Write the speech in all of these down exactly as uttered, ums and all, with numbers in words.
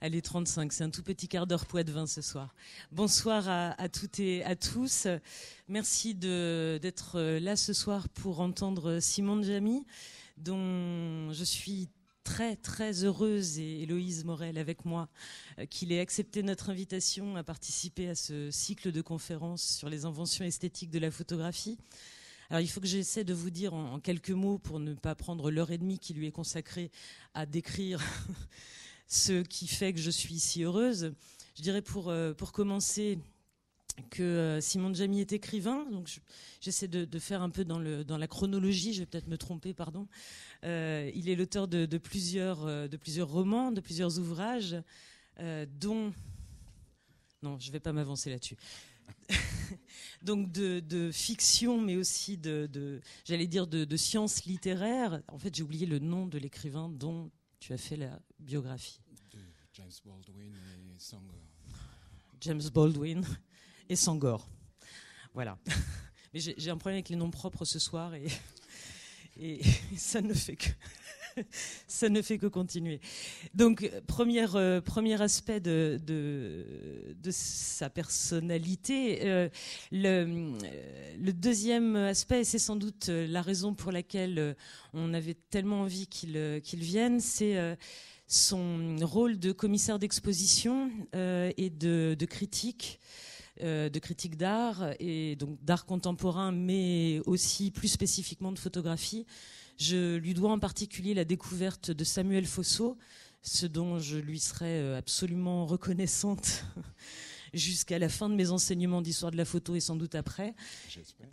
Allez, trente-cinq, c'est un tout petit quart d'heure Poitevin ce soir. Bonsoir à, à toutes et à tous. Merci de, d'être là ce soir pour entendre Simon Djamy, dont je suis très très heureuse, et Héloïse Morel avec moi, qu'il ait accepté notre invitation à participer à ce cycle de conférences sur les inventions esthétiques de la photographie. Alors il faut que j'essaie de vous dire en, en quelques mots, pour ne pas prendre l'heure et demie qui lui est consacrée à décrire ce qui fait que je suis si heureuse. Je dirais pour, euh, pour commencer que euh, Simon Djamy est écrivain, donc je, j'essaie de, de faire un peu dans, le, dans la chronologie, je vais peut-être me tromper, pardon. Euh, il est l'auteur de, de, plusieurs, euh, de plusieurs romans, de plusieurs ouvrages, euh, dont... Non, je ne vais pas m'avancer là-dessus. Donc de, de fiction, mais aussi de, de j'allais dire, de, de sciences littéraires. En fait, j'ai oublié le nom de l'écrivain dont tu as fait la biographie. De James Baldwin et Sangor. James Baldwin et Sangor. Voilà. Mais j'ai, j'ai un problème avec les noms propres ce soir et, et, et ça ne fait que ça ne fait que continuer. Donc, première, euh, premier aspect de, de, de sa personnalité. Euh, le, le deuxième aspect, et c'est sans doute la raison pour laquelle on avait tellement envie qu'il, qu'il vienne, c'est euh, son rôle de commissaire d'exposition euh, et de, de critique. Euh, de critique d'art, et donc d'art contemporain, mais aussi plus spécifiquement de photographie. Je lui dois en particulier la découverte de Samuel Fosso, ce dont je lui serai absolument reconnaissante jusqu'à la fin de mes enseignements d'histoire de la photo et sans doute après. J'espère.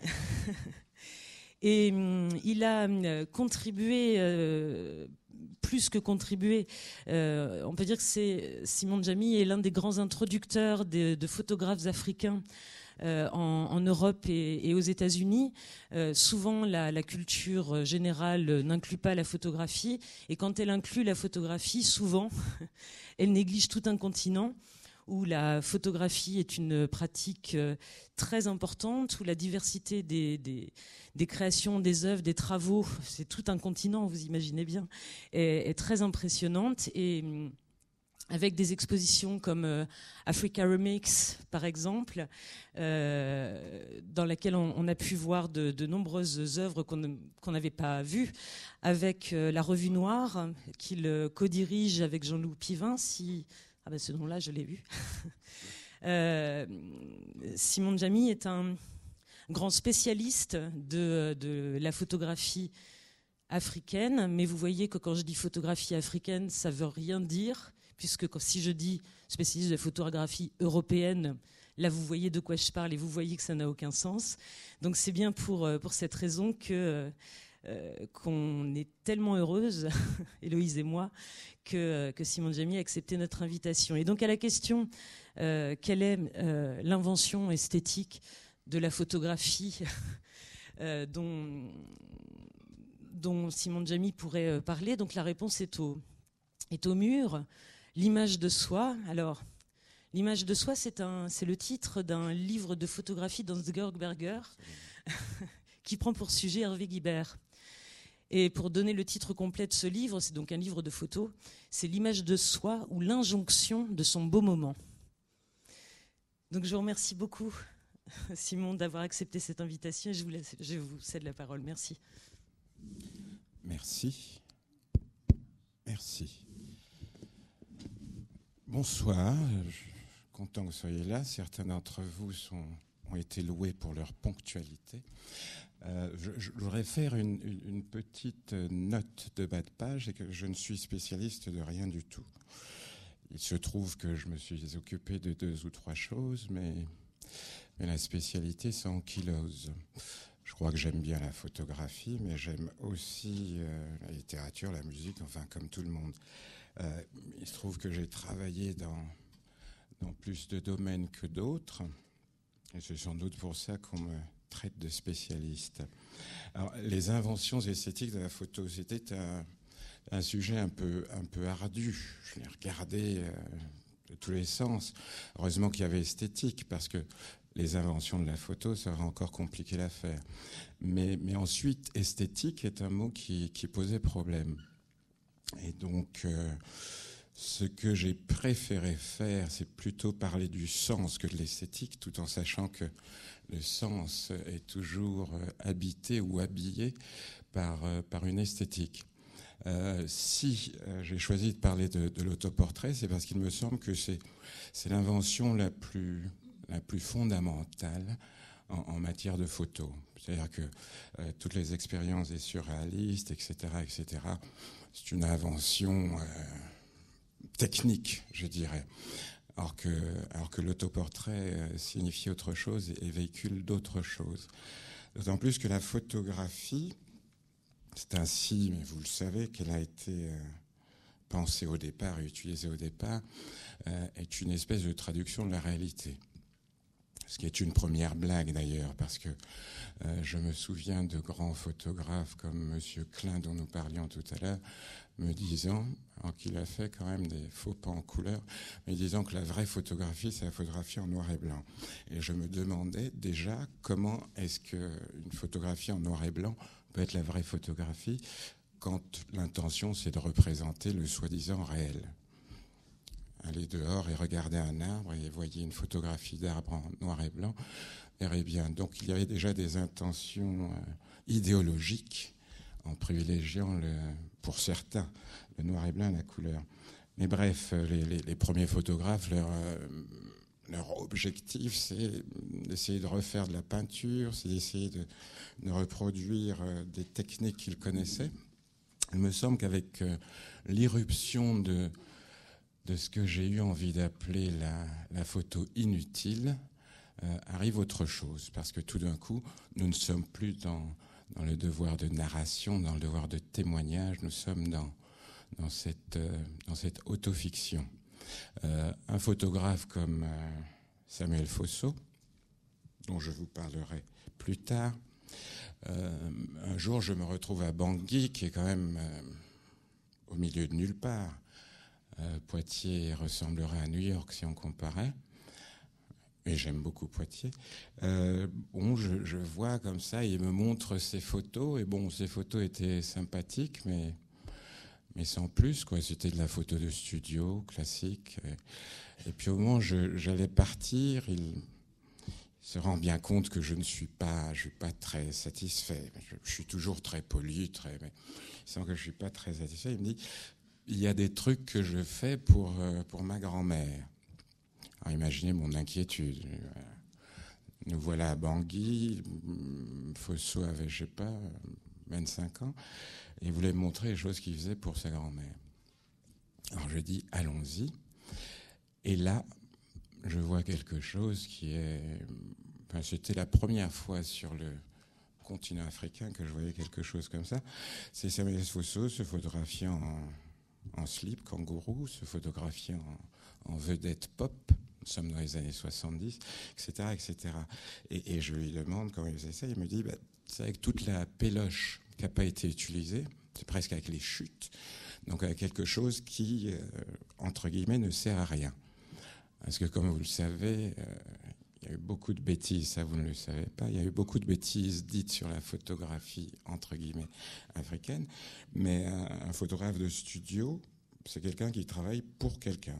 Et hum, il a hum, contribué, euh, plus que contribué, euh, on peut dire que c'est Simon Djamy est l'un des grands introducteurs de, de photographes africains euh, en, en Europe et, et aux États-Unis. Euh, souvent, la, la culture générale n'inclut pas la photographie, et quand elle inclut la photographie, souvent, elle néglige tout un continent, où la photographie est une pratique euh, très importante, où la diversité des, des, des créations, des œuvres, des travaux, c'est tout un continent, vous imaginez bien, est, est très impressionnante. Et hum, avec des expositions comme euh, Africa Remix, par exemple, euh, dans laquelle on, on a pu voir de, de nombreuses œuvres qu'on qu'on n'avait pas vues, avec euh, la Revue Noire, qu'il euh, co-dirige avec Jean-Loup Pivin, si... Ah ben ce nom-là, je l'ai vu. euh, Simon Djamy est un grand spécialiste de, de la photographie africaine, mais vous voyez que quand je dis photographie africaine, ça ne veut rien dire, puisque quand, si je dis spécialiste de la photographie européenne, là vous voyez de quoi je parle et vous voyez que ça n'a aucun sens. Donc c'est bien pour, pour cette raison que... Euh, qu'on est tellement heureuse, Héloïse et moi, que, que Simon Djamy a accepté notre invitation. Et donc à la question, euh, quelle est euh, l'invention esthétique de la photographie euh, dont, dont Simon Djamy pourrait euh, parler, donc la réponse est au, est au mur. L'image de soi. Alors, l'image de soi, c'est, un, c'est le titre d'un livre de photographie d'Hans-Georg Berger qui prend pour sujet Hervé Guibert. Et pour donner le titre complet de ce livre, c'est donc un livre de photos, c'est l'image de soi ou l'injonction de son beau moment. Donc je vous remercie beaucoup, Simon, d'avoir accepté cette invitation et je vous, laisse, je vous cède la parole. Merci. Merci. Merci. Bonsoir, je suis content que vous soyez là. Certains d'entre vous sont, ont été loués pour leur ponctualité. Euh, je, je voudrais faire une, une, une petite note de bas de page, et que je ne suis spécialiste de rien du tout. Il se trouve que je me suis occupé de deux ou trois choses, mais, mais la spécialité, c'est ankylose. Je crois que j'aime bien la photographie, mais j'aime aussi euh, la littérature, la musique, enfin comme tout le monde. Euh, il se trouve que j'ai travaillé dans, dans plus de domaines que d'autres, et c'est sans doute pour ça qu'on me traite de spécialiste. Alors, les inventions esthétiques de la photo, c'était un, un sujet un peu, un peu ardu. Je l'ai regardé euh, de tous les sens. Heureusement qu'il y avait esthétique, parce que les inventions de la photo, ça aurait encore compliqué l'affaire. Mais, mais ensuite, esthétique est un mot qui, qui posait problème. Et donc, euh, Ce que j'ai préféré faire, c'est plutôt parler du sens que de l'esthétique, tout en sachant que le sens est toujours habité ou habillé par, par une esthétique. Euh, si euh, j'ai choisi de parler de, de l'autoportrait, c'est parce qu'il me semble que c'est, c'est l'invention la plus, la plus fondamentale en, en matière de photo. C'est-à-dire que euh, toutes les expériences des surréalistes, et cetera, et cetera, c'est une invention euh, technique, je dirais. Alors que, alors que l'autoportrait euh, signifie autre chose et, et véhicule d'autres choses. D'autant plus que la photographie, c'est ainsi, mais vous le savez, qu'elle a été euh, pensée au départ et utilisée au départ, euh, est une espèce de traduction de la réalité. Ce qui est une première blague d'ailleurs, parce que euh, je me souviens de grands photographes comme Monsieur Klein, dont nous parlions tout à l'heure, me disant, alors qu'il a fait quand même des faux pas en couleur, mais disant que la vraie photographie, c'est la photographie en noir et blanc. Et je me demandais déjà comment est-ce qu'une photographie en noir et blanc peut être la vraie photographie quand l'intention c'est de représenter le soi-disant réel. Allez dehors et regardez un arbre et voyez une photographie d'arbre en noir et blanc, verrez bien. Donc il y avait déjà des intentions euh, idéologiques en privilégiant, le, pour certains, le noir et blanc, la couleur. Mais bref, les, les, les premiers photographes, leur, euh, leur objectif, c'est d'essayer de refaire de la peinture, c'est d'essayer de, de reproduire euh, des techniques qu'ils connaissaient. Il me semble qu'avec euh, l'irruption de, de ce que j'ai eu envie d'appeler la, la photo inutile, euh, arrive autre chose. Parce que tout d'un coup, nous ne sommes plus dans, dans le devoir de narration, dans le devoir de témoignage, nous sommes dans, dans, cette, euh, dans cette autofiction. Euh, un photographe comme euh, Samuel Fosso, dont je vous parlerai plus tard, euh, un jour je me retrouve à Bangui, qui est quand même euh, au milieu de nulle part. Euh, Poitiers ressemblerait à New York si on comparait, et j'aime beaucoup Poitiers. Euh, bon, je, je vois comme ça, il me montre ses photos, et bon, ces photos étaient sympathiques, mais mais sans plus, quoi. C'était de la photo de studio classique. Et, et puis au moment où je, j'allais partir, il se rend bien compte que je ne suis pas, je suis pas très satisfait. Je, je suis toujours très poli, très, mais il sent que je suis pas très satisfait. Il me dit, il y a des trucs que je fais pour pour ma grand-mère. Alors imaginez mon inquiétude. Nous voilà à Bangui. Fosso avait, je sais pas, vingt-cinq ans. Et il voulait me montrer les choses qu'il faisait pour sa grand-mère. Alors je dis, allons-y. Et là, je vois quelque chose qui est... Enfin, c'était la première fois sur le continent africain que je voyais quelque chose comme ça. C'est Samuel Fosso se photographiant en, en slip, kangourou, se photographiant en, en vedette pop. Nous sommes dans les années soixante-dix, et cetera, et cetera. Et, et je lui demande comment il faisait ça. Il me dit, bah, c'est avec toute la péloche qui n'a pas été utilisée, c'est presque avec les chutes, donc avec quelque chose qui, euh, entre guillemets, ne sert à rien. Parce que comme vous le savez, euh, il y a eu beaucoup de bêtises, ça vous ne le savez pas, il y a eu beaucoup de bêtises dites sur la photographie, entre guillemets, africaine, mais un, un photographe de studio, c'est quelqu'un qui travaille pour quelqu'un.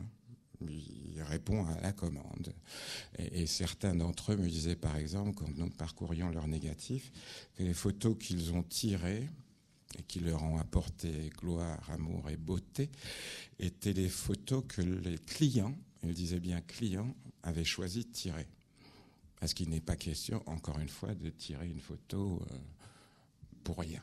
Il répond à la commande. Et, et certains d'entre eux me disaient, par exemple, quand nous parcourions leurs négatifs, que les photos qu'ils ont tirées et qui leur ont apporté gloire, amour et beauté étaient les photos que les clients, ils disaient bien clients, avaient choisi de tirer. Parce qu'il n'est pas question, encore une fois, de tirer une photo euh, pour rien.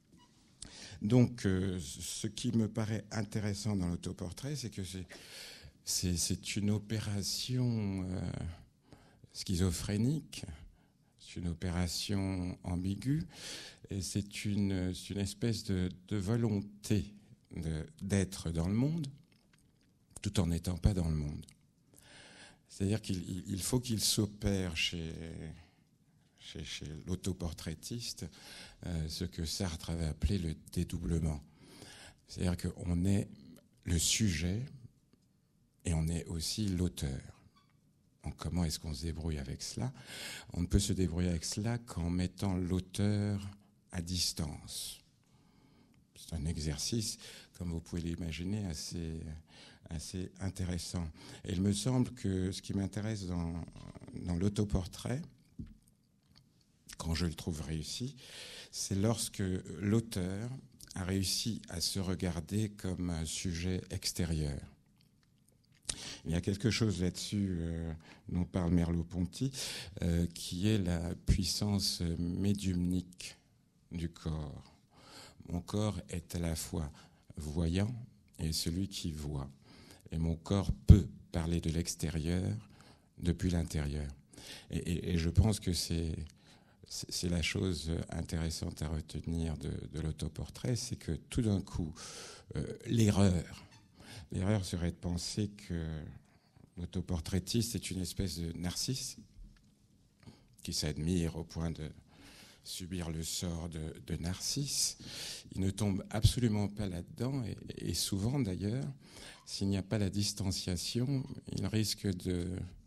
Donc, euh, ce qui me paraît intéressant dans l'autoportrait, c'est que c'est C'est, c'est une opération euh, schizophrénique, c'est une opération ambiguë, et c'est une, c'est une espèce de, de volonté de, d'être dans le monde, tout en n'étant pas dans le monde. C'est-à-dire qu'il il faut qu'il s'opère chez, chez, chez l'autoportraitiste euh, ce que Sartre avait appelé le dédoublement. C'est-à-dire qu'on est le sujet, et on est aussi l'auteur. Donc comment est-ce qu'on se débrouille avec cela ? On ne peut se débrouiller avec cela qu'en mettant l'auteur à distance. C'est un exercice, comme vous pouvez l'imaginer, assez, assez intéressant. Et il me semble que ce qui m'intéresse dans, dans l'autoportrait, quand je le trouve réussi, c'est lorsque l'auteur a réussi à se regarder comme un sujet extérieur. Il y a quelque chose là-dessus euh, dont parle Merleau-Ponty, euh, qui est la puissance médiumnique du corps. Mon corps est à la fois voyant et celui qui voit. Et mon corps peut parler de l'extérieur depuis l'intérieur. Et, et, et je pense que c'est, c'est la chose intéressante à retenir de, de l'autoportrait, c'est que tout d'un coup, euh, l'erreur, l'erreur serait de penser que l'autoportraitiste est une espèce de narcisse qui s'admire au point de subir le sort de, de Narcisse. Il ne tombe absolument pas là-dedans et, et souvent d'ailleurs, s'il n'y a pas la distanciation, il risque de...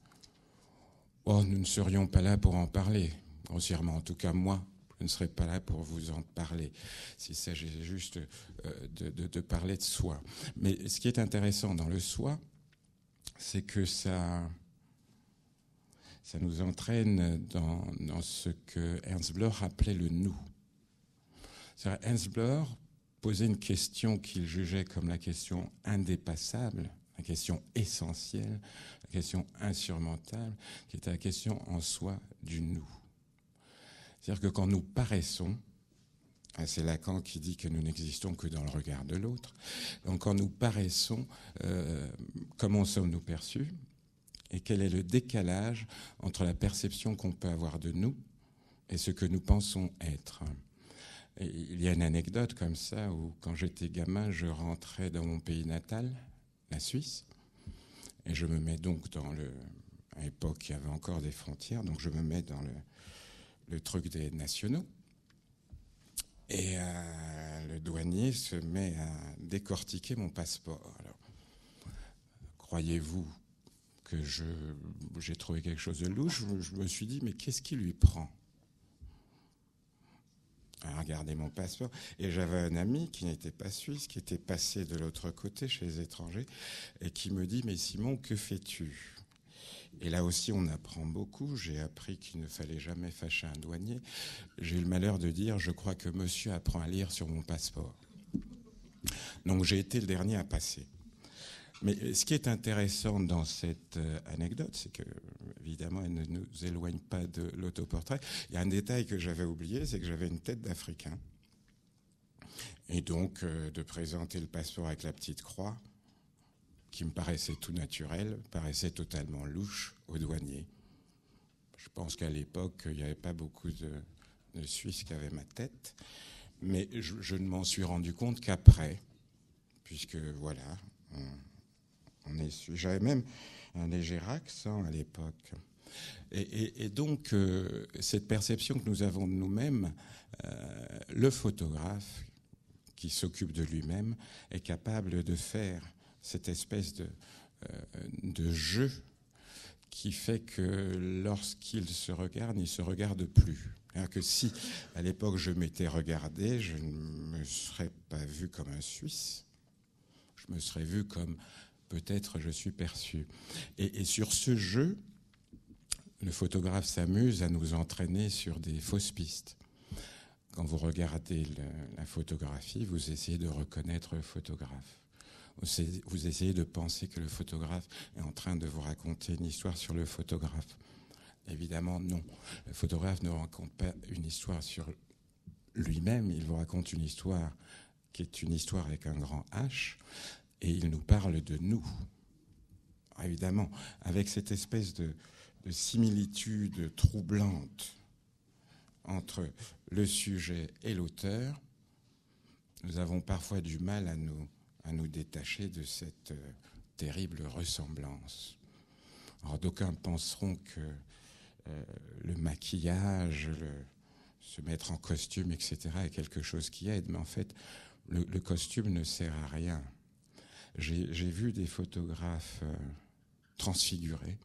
Oh, nous ne serions pas là pour en parler, grossièrement. En tout cas, moi, je ne serais pas là pour vous en parler, s'il s'agissait juste de, de, de parler de soi. Mais ce qui est intéressant dans le soi, c'est que ça... ça nous entraîne dans, dans ce que Ernst Bloch appelait le nous. C'est-à-dire, Ernst Bloch posait une question qu'il jugeait comme la question indépassable, la question essentielle, la question insurmontable, qui était la question en soi du nous. C'est-à-dire que quand nous paraissons, c'est Lacan qui dit que nous n'existons que dans le regard de l'autre, donc quand nous paraissons, euh, comment sommes-nous perçus ? Et quel est le décalage entre la perception qu'on peut avoir de nous et ce que nous pensons être. Et il y a une anecdote comme ça où, quand j'étais gamin, je rentrais dans mon pays natal, la Suisse, et je me mets donc dans le... À l'époque, il y avait encore des frontières, donc je me mets dans le, le truc des nationaux. Et euh, le douanier se met à décortiquer mon passeport. Alors, croyez-vous que je, j'ai trouvé quelque chose de louche, je, je me suis dit, mais qu'est-ce qui lui prend ? À regarder mon passeport. Et j'avais un ami qui n'était pas suisse, qui était passé de l'autre côté, chez les étrangers, et qui me dit, mais Simon, que fais-tu ? Et là aussi, on apprend beaucoup. J'ai appris qu'il ne fallait jamais fâcher un douanier. J'ai eu le malheur de dire, je crois que monsieur apprend à lire sur mon passeport. Donc j'ai été le dernier à passer. Mais ce qui est intéressant dans cette anecdote, c'est que, évidemment, elle ne nous éloigne pas de l'autoportrait. Il y a un détail que j'avais oublié, c'est que j'avais une tête d'Africain. Et donc, euh, de présenter le passeport avec la petite croix, qui me paraissait tout naturel, paraissait totalement louche aux douaniers. Je pense qu'à l'époque, il n'y avait pas beaucoup de, de Suisses qui avaient ma tête. Mais je, je ne m'en suis rendu compte qu'après, puisque, voilà... On, On est, j'avais même un léger accent à l'époque. Et, et, et donc, euh, cette perception que nous avons de nous-mêmes, euh, le photographe qui s'occupe de lui-même est capable de faire cette espèce de, euh, de jeu qui fait que lorsqu'il se regarde, il ne se regarde plus. C'est-à-dire que si, à l'époque, je m'étais regardé, je ne me serais pas vu comme un Suisse. Je me serais vu comme... peut-être je suis perçu. Et, et sur ce jeu, le photographe s'amuse à nous entraîner sur des fausses pistes. Quand vous regardez le, la photographie, vous essayez de reconnaître le photographe. Vous essayez de penser que le photographe est en train de vous raconter une histoire sur le photographe. Évidemment, non. Le photographe ne raconte pas une histoire sur lui-même, il vous raconte une histoire qui est une histoire avec un grand H, et il nous parle de nous. Alors évidemment, avec cette espèce de, de similitude troublante entre le sujet et l'auteur, nous avons parfois du mal à nous, à nous détacher de cette euh, terrible ressemblance. Alors d'aucuns penseront que euh, le maquillage, le, se mettre en costume, et cetera est quelque chose qui aide, mais en fait, le, le costume ne sert à rien. J'ai, j'ai vu des photographes euh, transfigurés.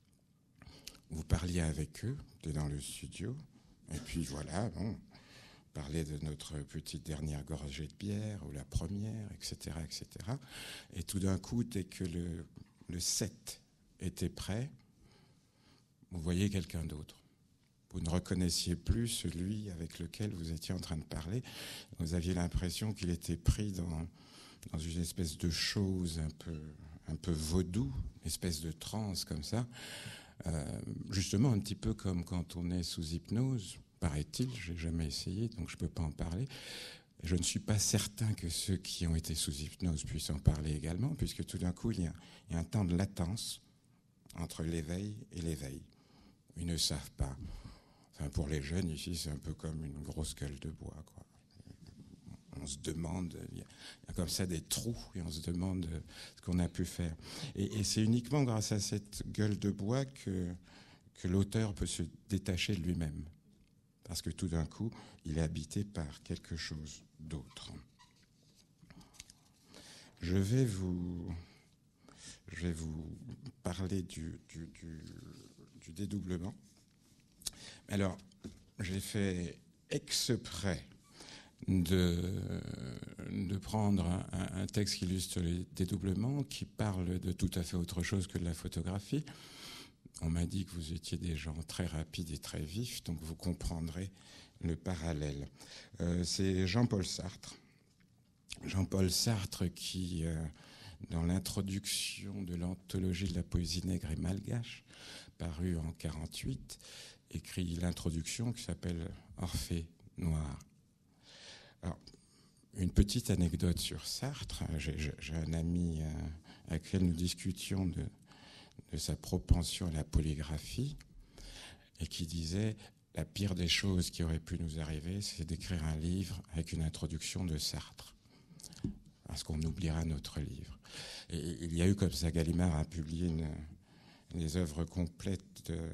Vous parliez avec eux, vous étiez dans le studio, et puis voilà, bon, parler de notre petite dernière gorgée de bière, ou la première, et cetera, et cetera. Et tout d'un coup, dès que le, le set était prêt, vous voyez quelqu'un d'autre. Vous ne reconnaissiez plus celui avec lequel vous étiez en train de parler. Vous aviez l'impression qu'il était pris dans, dans une espèce de chose un peu, un peu vaudou, une espèce de transe comme ça. Euh, justement, un petit peu comme quand on est sous hypnose, paraît-il. Je n'ai jamais essayé, donc je ne peux pas en parler. Je ne suis pas certain que ceux qui ont été sous hypnose puissent en parler également, puisque tout d'un coup, il y a, il y a un temps de latence entre l'éveil et l'éveil. Ils ne savent pas. Enfin, pour les jeunes, ici, c'est un peu comme une grosse gueule de bois, quoi. On se demande, il y a comme ça des trous, et on se demande ce qu'on a pu faire. Et, et c'est uniquement grâce à cette gueule de bois que, que l'auteur peut se détacher de lui-même. Parce que tout d'un coup, il est habité par quelque chose d'autre. Je vais vous, je vais vous parler du, du, du, du dédoublement. Alors, j'ai fait exprès de, de prendre un, un texte qui illustre les dédoublements, qui parle de tout à fait autre chose que de la photographie. On m'a dit que vous étiez des gens très rapides et très vifs, donc vous comprendrez le parallèle. Euh, c'est Jean-Paul Sartre. Jean-Paul Sartre qui, euh, dans l'introduction de l'anthologie de la poésie nègre et malgache, parue en quarante-huit, écrit l'introduction qui s'appelle Orphée noir. Alors, une petite anecdote sur Sartre. J'ai, j'ai un ami euh, avec lequel nous discutions de, de sa propension à la polygraphie et qui disait la pire des choses qui aurait pu nous arriver, c'est d'écrire un livre avec une introduction de Sartre. Parce qu'on oubliera notre livre. Et il y a eu comme ça, Gallimard a publié une, les œuvres complètes de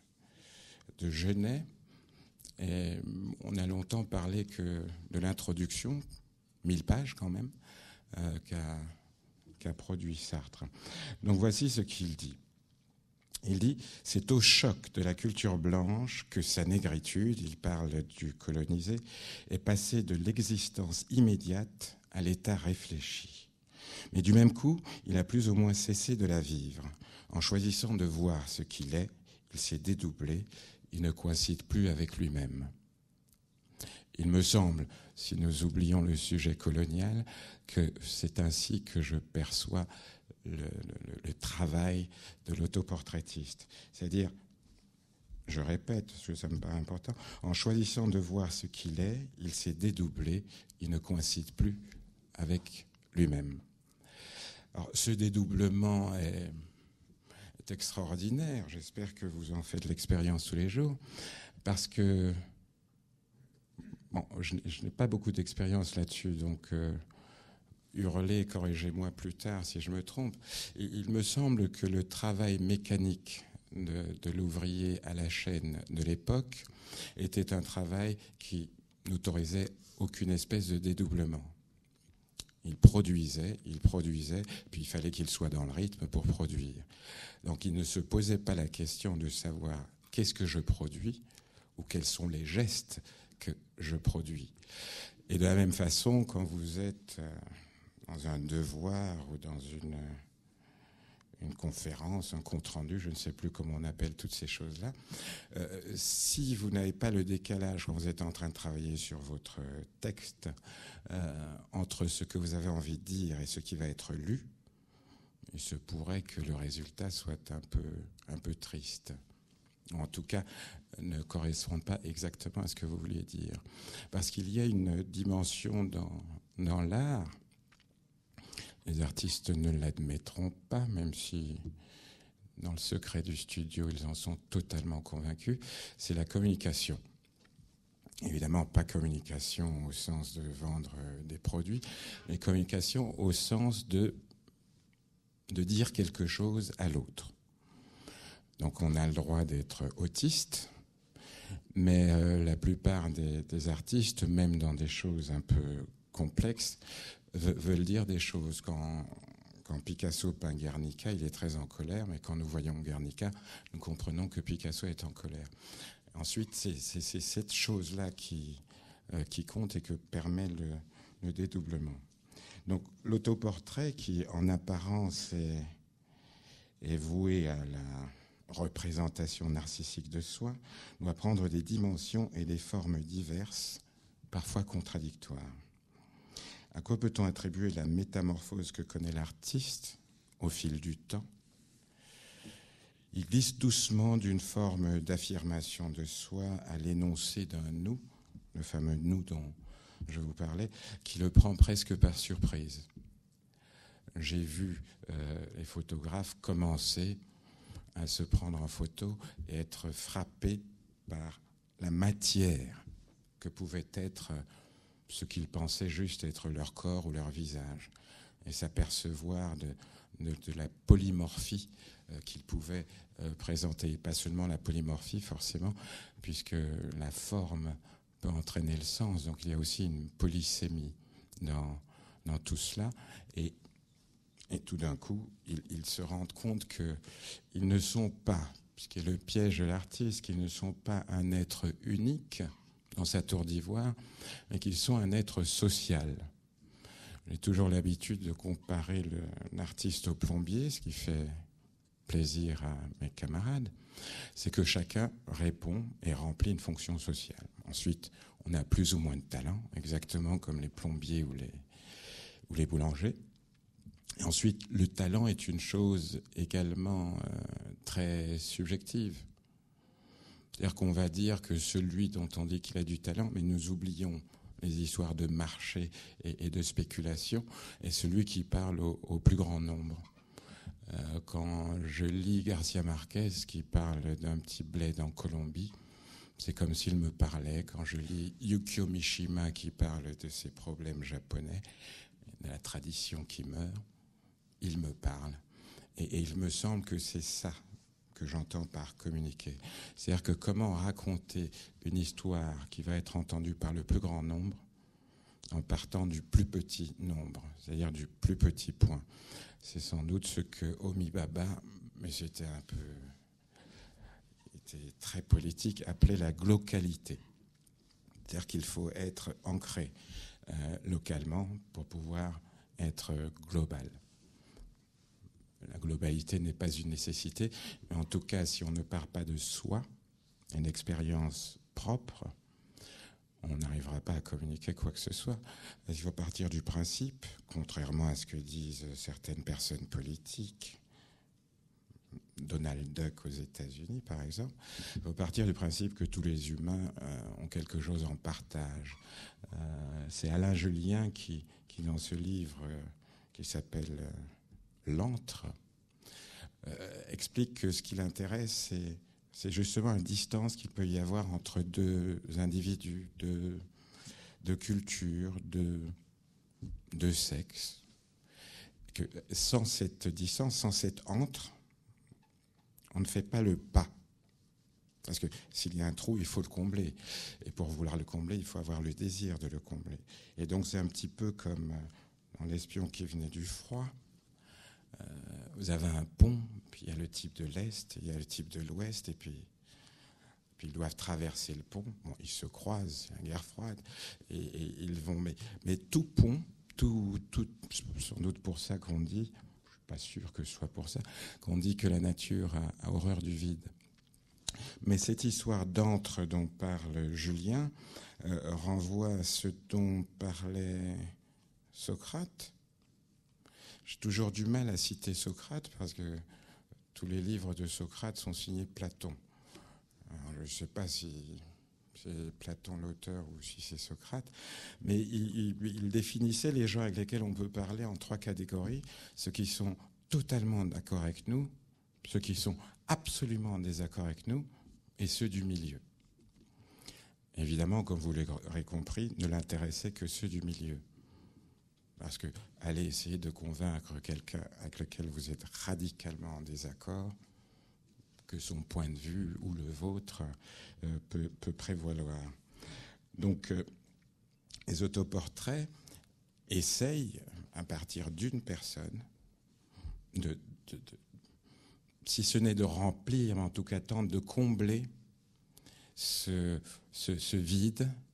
de Genet, et on a longtemps parlé que de l'introduction, mille pages quand même, euh, qu'a, qu'a produit Sartre. Donc voici ce qu'il dit. Il dit « C'est au choc de la culture blanche que sa négritude, il parle du colonisé, est passée de l'existence immédiate à l'état réfléchi. Mais du même coup, il a plus ou moins cessé de la vivre. En choisissant de voir ce qu'il est, il s'est dédoublé, il ne coïncide plus avec lui-même. Il me semble, si nous oublions le sujet colonial, que c'est ainsi que je perçois le, le, le travail de l'autoportraitiste. C'est-à-dire, je répète, parce que ça me paraît important, en choisissant de voir ce qu'il est, il s'est dédoublé, il ne coïncide plus avec lui-même. Alors, ce dédoublement est... est extraordinaire. J'espère que vous en faites l'expérience tous les jours, parce que bon, je, je n'ai pas beaucoup d'expérience là-dessus, donc euh, hurlez, corrigez-moi plus tard si je me trompe. Et il me semble que le travail mécanique de, de l'ouvrier à la chaîne de l'époque était un travail qui n'autorisait aucune espèce de dédoublement. Il produisait, il produisait, puis il fallait qu'il soit dans le rythme pour produire. Donc il ne se posait pas la question de savoir qu'est-ce que je produis ou quels sont les gestes que je produis. Et de la même façon, quand vous êtes dans un devoir ou dans une, une conférence, un compte-rendu, je ne sais plus comment on appelle toutes ces choses-là, euh, si vous n'avez pas le décalage quand vous êtes en train de travailler sur votre texte euh, entre ce que vous avez envie de dire et ce qui va être lu, il se pourrait que le résultat soit un peu, un peu triste. Ou en tout cas, ne corresponde pas exactement à ce que vous vouliez dire. Parce qu'il y a une dimension dans, dans l'art, les artistes ne l'admettront pas, même si dans le secret du studio, ils en sont totalement convaincus, c'est la communication. Évidemment, pas communication au sens de vendre des produits, mais communication au sens de, de dire quelque chose à l'autre. Donc on a le droit d'être autiste, mais euh, la plupart des, des artistes, même dans des choses un peu complexes, ve- veulent dire des choses. Quand, quand Picasso peint Guernica, il est très en colère, mais quand nous voyons Guernica, nous comprenons que Picasso est en colère. Ensuite, c'est, c'est, c'est cette chose-là qui euh, qui compte et que permet le, le dédoublement. Donc l'autoportrait, qui en apparence est, est voué à la représentation narcissique de soi, doit prendre des dimensions et des formes diverses, parfois contradictoires. À quoi peut-on attribuer la métamorphose que connaît l'artiste au fil du temps? Il glisse doucement d'une forme d'affirmation de soi à l'énoncé d'un nous, le fameux nous dont je vous parlais, qui le prend presque par surprise. J'ai vu euh, les photographes commencer à se prendre en photo et être frappés par la matière que pouvait être ce qu'ils pensaient juste être leur corps ou leur visage, et s'apercevoir de, de, de la polymorphie euh, qu'ils pouvaient euh, présenter. Pas seulement la polymorphie, forcément, puisque la forme peut entraîner le sens, donc il y a aussi une polysémie dans, dans tout cela, et Et tout d'un coup, ils, ils se rendent compte qu'ils ne sont pas, ce qui est le piège de l'artiste, qu'ils ne sont pas un être unique dans sa tour d'ivoire, mais qu'ils sont un être social. J'ai toujours l'habitude de comparer le, l'artiste au plombier, ce qui fait plaisir à mes camarades, c'est que chacun répond et remplit une fonction sociale. Ensuite, on a plus ou moins de talent, exactement comme les plombiers ou les, ou les boulangers. Et ensuite, le talent est une chose également euh, très subjective. C'est-à-dire qu'on va dire que celui dont on dit qu'il a du talent, mais nous oublions les histoires de marché et, et de spéculation, est celui qui parle au, au plus grand nombre. Euh, quand je lis Garcia Marquez qui parle d'un petit bled en Colombie, c'est comme s'il me parlait. Quand je lis Yukio Mishima qui parle de ses problèmes japonais, de la tradition qui meurt, il me parle. Et, et il me semble que c'est ça que j'entends par communiquer. C'est-à-dire que comment raconter une histoire qui va être entendue par le plus grand nombre en partant du plus petit nombre, c'est-à-dire du plus petit point. C'est sans doute ce que Homi Bhabha, mais c'était un peu, était très politique, appelait la glocalité. C'est-à-dire qu'il faut être ancré euh, localement pour pouvoir être global. La globalité n'est pas une nécessité, mais en tout cas, si on ne part pas de soi, une expérience propre, on n'arrivera pas à communiquer quoi que ce soit. Il faut partir du principe, contrairement à ce que disent certaines personnes politiques, Donald Duck aux États-Unis, par exemple, il faut partir du principe que tous les humains euh, ont quelque chose en partage. Euh, c'est Alain Julien qui, qui dans ce livre euh, qui s'appelle euh, L'antre, euh, explique que ce qui l'intéresse, c'est, c'est justement la distance qu'il peut y avoir entre deux individus, de, de culture, de, de sexe. Que sans cette distance, sans cet entre, on ne fait pas le pas. Parce que s'il y a un trou, il faut le combler. Et pour vouloir le combler, il faut avoir le désir de le combler. Et donc c'est un petit peu comme dans L'espion qui venait du froid. Euh, vous avez un pont, puis il y a le type de l'Est, il y a le type de l'Ouest, et puis, puis ils doivent traverser le pont. Bon, ils se croisent, c'est la guerre froide, et, et ils vont... Mais, mais tout pont, tout, tout, sans doute pour ça qu'on dit... pas sûr que ce soit pour ça, qu'on dit que la nature a, a horreur du vide. Mais cette histoire d'antre dont parle Julien euh, renvoie à ce dont parlait Socrate. J'ai toujours du mal à citer Socrate parce que tous les livres de Socrate sont signés Platon. Alors, je ne sais pas si c'est Platon l'auteur ou si c'est Socrate, mais il, il, il définissait les gens avec lesquels on peut parler en trois catégories: ceux qui sont totalement d'accord avec nous, ceux qui sont absolument en désaccord avec nous, et ceux du milieu. Évidemment, comme vous l'aurez compris, ne l'intéressaient que ceux du milieu. Parce que aller essayer de convaincre quelqu'un avec lequel vous êtes radicalement en désaccord, que son point de vue ou le vôtre euh, peut, peut prévaloir. Donc, euh, les autoportraits essayent, à partir d'une personne, de, de, de, si ce n'est de remplir, mais en tout cas tente de combler ce, ce, ce vide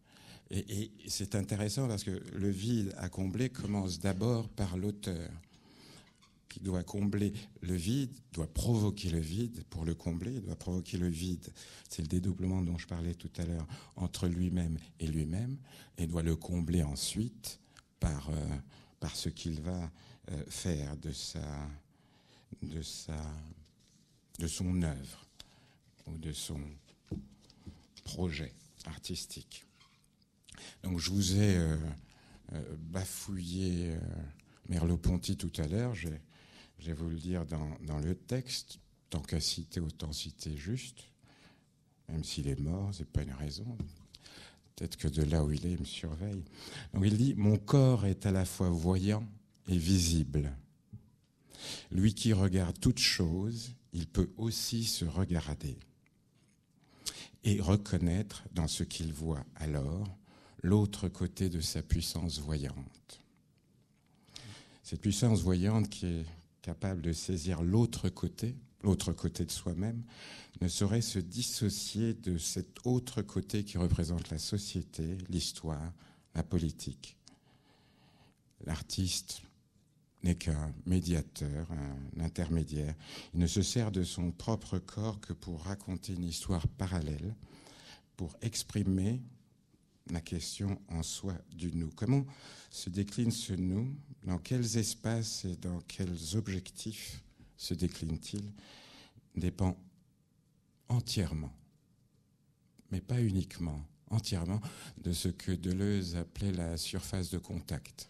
Et, et c'est intéressant parce que le vide à combler commence d'abord par l'auteur, qui doit combler le vide, doit provoquer le vide pour le combler, doit provoquer le vide. C'est le dédoublement dont je parlais tout à l'heure, entre lui-même et lui-même, et doit le combler ensuite par, euh, par ce qu'il va euh, faire de sa, de sa, de son œuvre ou de son projet artistique. Donc je vous ai euh, euh, bafouillé euh, Merleau-Ponty tout à l'heure, je vais, je vais vous le dire dans, dans le texte, tant qu'à citer, autant citer juste, même s'il est mort, c'est pas une raison, peut-être que de là où il est, il me surveille. Donc il dit « Mon corps est à la fois voyant et visible. Lui qui regarde toute chose, il peut aussi se regarder et reconnaître dans ce qu'il voit alors l'autre côté de sa puissance voyante. Cette puissance voyante qui est capable de saisir l'autre côté, l'autre côté de soi-même, ne saurait se dissocier de cet autre côté qui représente la société, l'histoire, la politique. L'artiste n'est qu'un médiateur, un intermédiaire. Il ne se sert de son propre corps que pour raconter une histoire parallèle, pour exprimer la question en soi du nous. Comment se décline ce nous? Dans quels espaces et dans quels objectifs se décline-t-il? Dépend entièrement, mais pas uniquement, entièrement de ce que Deleuze appelait la surface de contact.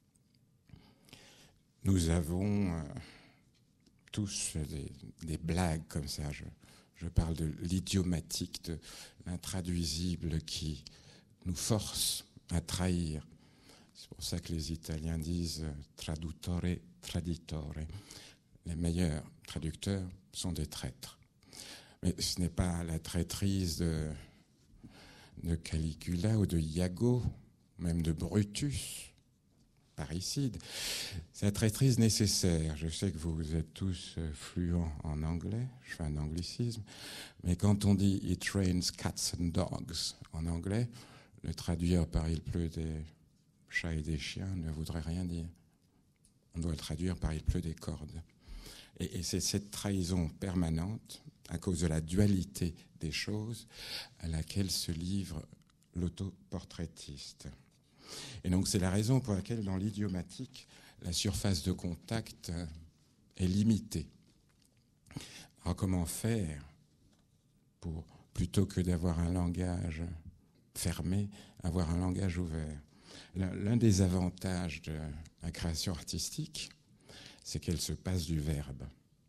Nous avons euh, tous des, des blagues comme ça. Je, je parle de l'idiomatique, de l'intraduisible qui nous force à trahir. C'est pour ça que les Italiens disent traduttore, traditore. Les meilleurs traducteurs sont des traîtres. Mais ce n'est pas la traîtrise de, de Caligula ou de Iago, même de Brutus, parricide. C'est la traîtrise nécessaire. Je sais que vous êtes tous fluents en anglais, je fais un anglicisme, mais quand on dit « it rains cats and dogs » en anglais, le traduire par « il pleut des chats et des chiens » ne voudrait rien dire. On doit le traduire par « il pleut des cordes ». Et, et c'est cette trahison permanente, à cause de la dualité des choses, à laquelle se livre l'autoportraitiste. Et donc c'est la raison pour laquelle dans l'idiomatique, la surface de contact est limitée. Alors comment faire pour, plutôt que d'avoir un langage fermé, avoir un langage ouvert? L'un des avantages de la création artistique, c'est qu'elle se passe du verbe.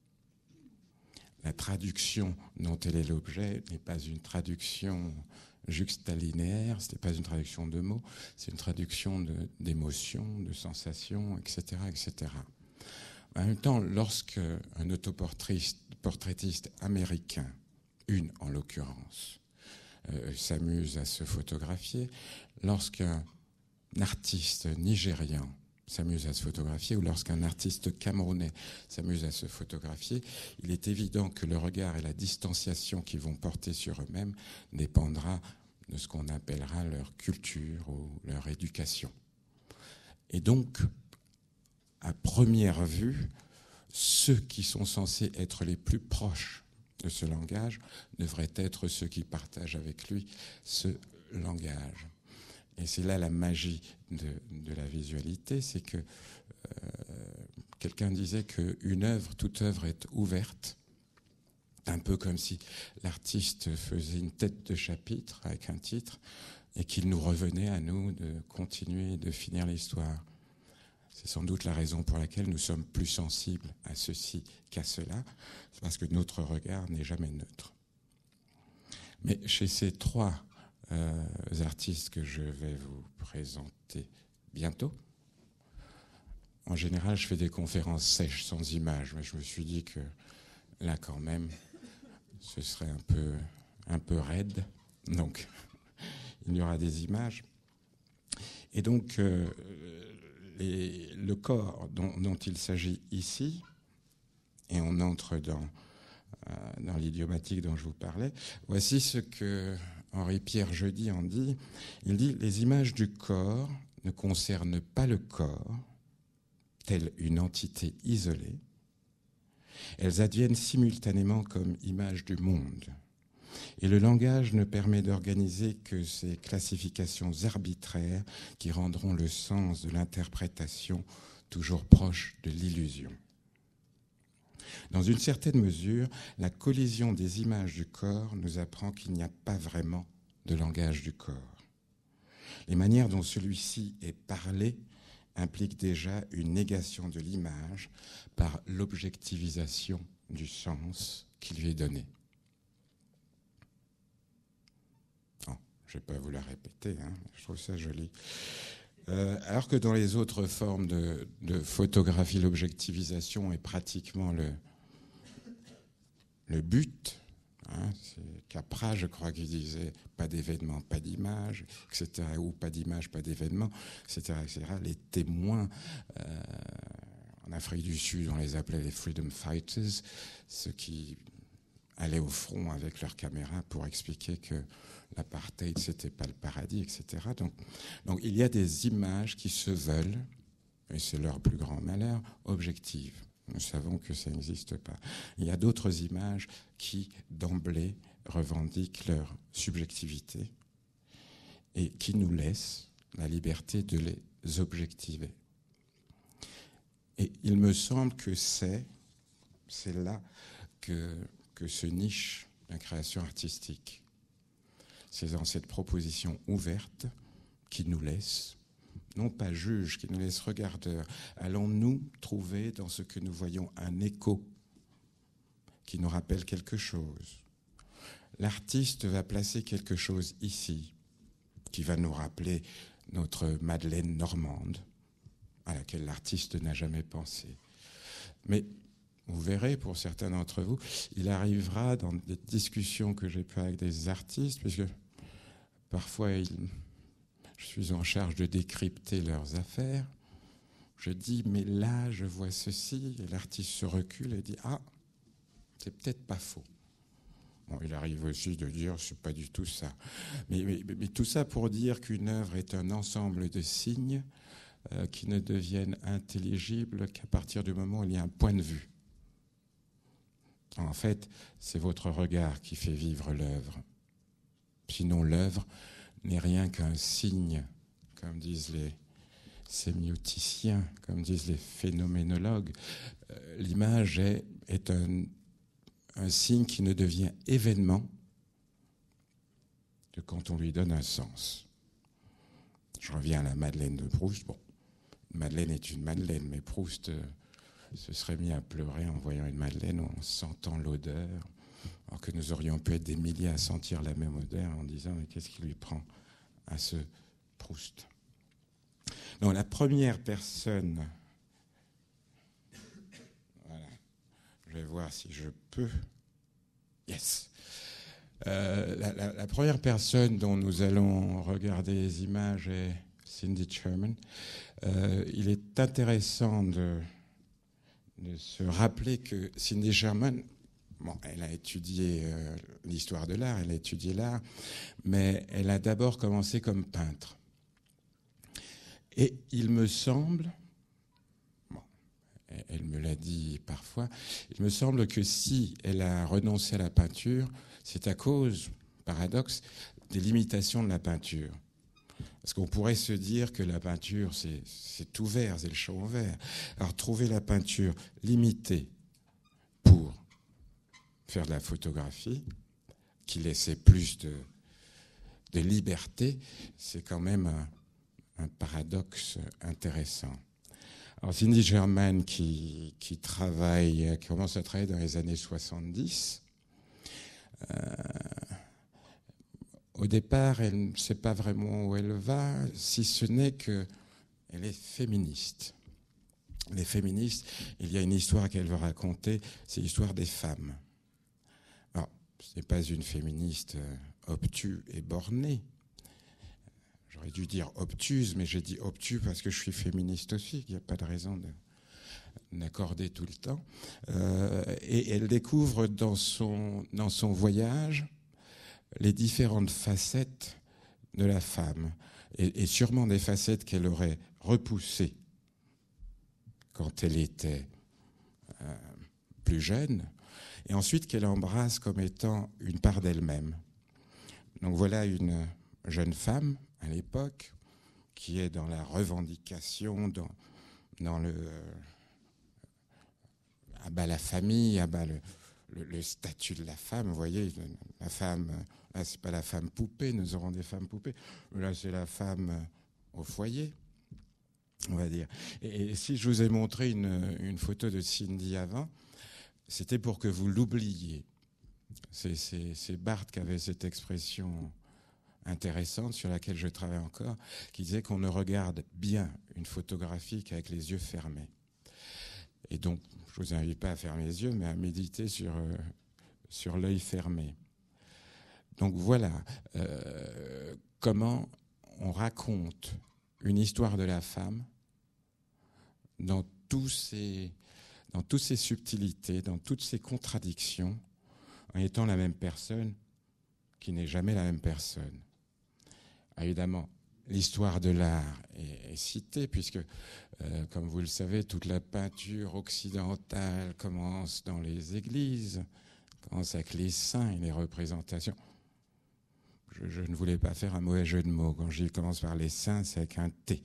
La traduction dont elle est l'objet n'est pas une traduction juxtalinéaire, ce n'est pas une traduction de mots, c'est une traduction de, d'émotions, de sensations, et cetera, et cetera. En même temps, lorsque un autoportraitiste américain, une en l'occurrence, euh, s'amuse à se photographier, lorsqu'un artiste nigérian s'amuse à se photographier, ou lorsqu'un artiste camerounais s'amuse à se photographier, il est évident que le regard et la distanciation qu'ils vont porter sur eux-mêmes dépendra de ce qu'on appellera leur culture ou leur éducation. Et donc, à première vue, ceux qui sont censés être les plus proches de ce langage devraient être ceux qui partagent avec lui ce langage. Et c'est là la magie de, de la visualité, c'est que euh, quelqu'un disait qu'une œuvre, toute œuvre est ouverte, un peu comme si l'artiste faisait une tête de chapitre avec un titre et qu'il nous revenait à nous de continuer, de finir l'histoire. C'est sans doute la raison pour laquelle nous sommes plus sensibles à ceci qu'à cela, c'est parce que notre regard n'est jamais neutre. Mais chez ces trois Euh, artistes que je vais vous présenter bientôt. En général, je fais des conférences sèches, sans images, mais je me suis dit que là, quand même, ce serait un peu, un peu raide. Donc, il y aura des images. Et donc, euh, les, le corps dont, dont il s'agit ici, et on entre dans, euh, dans l'idiomatique dont je vous parlais, voici ce que Henri-Pierre Jeudi en dit, il dit « Les images du corps ne concernent pas le corps, telle une entité isolée. Elles adviennent simultanément comme images du monde. Et le langage ne permet d'organiser que ces classifications arbitraires qui rendront le sens de l'interprétation toujours proche de l'illusion. Dans une certaine mesure, la collision des images du corps nous apprend qu'il n'y a pas vraiment de langage du corps. Les manières dont celui-ci est parlé impliquent déjà une négation de l'image par l'objectivisation du sens qui lui est donné. Oh, je ne vais pas vous la répéter, hein, je trouve ça joli. Euh, alors que dans les autres formes de, de photographie, l'objectivisation est pratiquement le, le but. Hein, c'est Capra, je crois, qui disait pas d'événement, pas d'image, et cetera. Ou pas d'image, pas d'événement, et cetera, et cetera. Les témoins, euh, en Afrique du Sud, on les appelait les freedom fighters, ceux qui allaient au front avec leur caméra pour expliquer que l'apartheid, c'était pas le paradis, et cetera. Donc, donc il y a des images qui se veulent, et c'est leur plus grand malheur, objectives. Nous savons que ça n'existe pas. Il y a d'autres images qui, d'emblée, revendiquent leur subjectivité et qui nous laissent la liberté de les objectiver. Et il me semble que c'est, c'est là que, que se niche la création artistique. C'est dans cette proposition ouverte qui nous laisse, non pas juge, qui nous laisse regardeur. Allons-nous trouver dans ce que nous voyons un écho qui nous rappelle quelque chose? L'artiste va placer quelque chose ici qui va nous rappeler notre Madeleine normande à laquelle l'artiste n'a jamais pensé. Mais vous verrez, pour certains d'entre vous, il arrivera dans des discussions que j'ai pu avec des artistes, puisque parfois il, je suis en charge de décrypter leurs affaires. Je dis, mais là, je vois ceci, et l'artiste se recule et dit, ah, c'est peut-être pas faux. Bon, il arrive aussi de dire, c'est pas du tout ça. Mais, mais, mais tout ça pour dire qu'une œuvre est un ensemble de signes euh, qui ne deviennent intelligibles qu'à partir du moment où il y a un point de vue. En fait, c'est votre regard qui fait vivre l'œuvre. Sinon, l'œuvre n'est rien qu'un signe, comme disent les sémioticiens, comme disent les phénoménologues. Euh, l'image est, est un, un signe qui ne devient événement que quand on lui donne un sens. Je reviens à la Madeleine de Proust. Bon, Madeleine est une Madeleine, mais Proust euh, se serait mis à pleurer en voyant une Madeleine, en sentant l'odeur, alors que nous aurions pu être des milliers à sentir la même odeur en disant, mais qu'est-ce qui lui prend à ce Proust? Donc la première personne, voilà, je vais voir si je peux, yes, euh, la, la, la première personne dont nous allons regarder les images est Cindy Sherman. Euh, il est intéressant de, de se rappeler que Cindy Sherman, bon, elle a étudié euh, l'histoire de l'art, elle a étudié l'art, mais elle a d'abord commencé comme peintre. Et il me semble, bon, elle me l'a dit parfois, il me semble que si elle a renoncé à la peinture, c'est à cause, paradoxe, des limitations de la peinture. Parce qu'on pourrait se dire que la peinture, c'est, c'est ouvert, c'est le champ ouvert. Alors trouver la peinture limitée pour faire de la photographie, qui laissait plus de, de liberté, c'est quand même un, un paradoxe intéressant. Alors Cindy Sherman, qui, qui travaille, qui commence à travailler dans les années soixante-dix, euh, au départ, elle ne sait pas vraiment où elle va, si ce n'est qu'elle est féministe. Les féministes, il y a une histoire qu'elle veut raconter, c'est l'histoire des femmes. Alors, ce n'est pas une féministe obtuse et bornée. J'aurais dû dire obtuse, mais j'ai dit obtus parce que je suis féministe aussi, il n'y a pas de raison de, d'accorder tout le temps. Euh, et elle découvre dans son, dans son voyage les différentes facettes de la femme, et, et sûrement des facettes qu'elle aurait repoussées quand elle était euh, plus jeune, et ensuite qu'elle embrasse comme étant une part d'elle-même. Donc voilà une jeune femme à l'époque qui est dans la revendication, dans, dans le euh, abat la famille, abat le, le, le statut de la femme. Vous voyez, la femme, là c'est pas la femme poupée, nous aurons des femmes poupées, là c'est la femme au foyer, on va dire. Et, et si je vous ai montré une, une photo de Cindy avant, c'était pour que vous l'oubliez. C'est, c'est, c'est Barthes qui avait cette expression intéressante sur laquelle je travaille encore, qui disait qu'on ne regarde bien une photographie qu'avec les yeux fermés. Et donc, je ne vous invite pas à fermer les yeux, mais à méditer sur, euh, sur l'œil fermé. Donc voilà euh, comment on raconte une histoire de la femme dans tous ses, dans toutes ses subtilités, dans toutes ses contradictions, en étant la même personne qui n'est jamais la même personne. Évidemment, l'histoire de l'art est, est citée, puisque, euh, comme vous le savez, toute la peinture occidentale commence dans les églises, commence avec les saints et les représentations. Je, je ne voulais pas faire un mauvais jeu de mots. Quand je commence par les saints, c'est avec un T.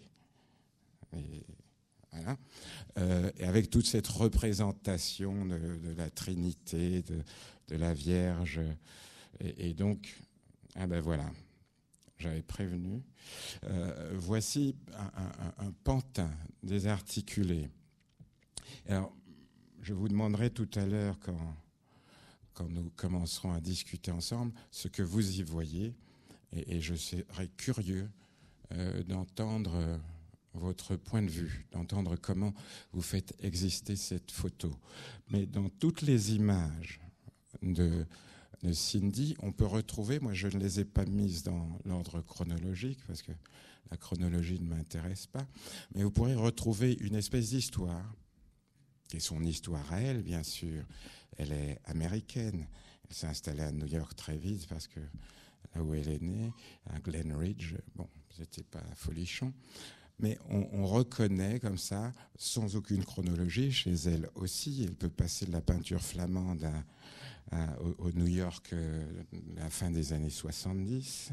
Et voilà. Euh, et avec toute cette représentation de, de la Trinité, de, de la Vierge. Et, et donc, ah ben voilà. J'avais prévenu. Euh, voici un, un, un pantin désarticulé. Alors, je vous demanderai tout à l'heure, quand, quand nous commencerons à discuter ensemble, ce que vous y voyez. Et, et je serai curieux euh, d'entendre euh, votre point de vue, d'entendre comment vous faites exister cette photo. Mais dans toutes les images de... de Cindy, on peut retrouver, moi je ne les ai pas mises dans l'ordre chronologique parce que la chronologie ne m'intéresse pas, mais vous pourrez retrouver une espèce d'histoire, qui est son histoire à elle, bien sûr. Elle est américaine, elle s'est installée à New York très vite parce que là où elle est née, à Glen Ridge, bon, c'était pas folichon, mais on, on reconnaît comme ça, sans aucune chronologie, chez elle aussi, elle peut passer de la peinture flamande à Au, au New York, euh, à la fin des années soixante-dix.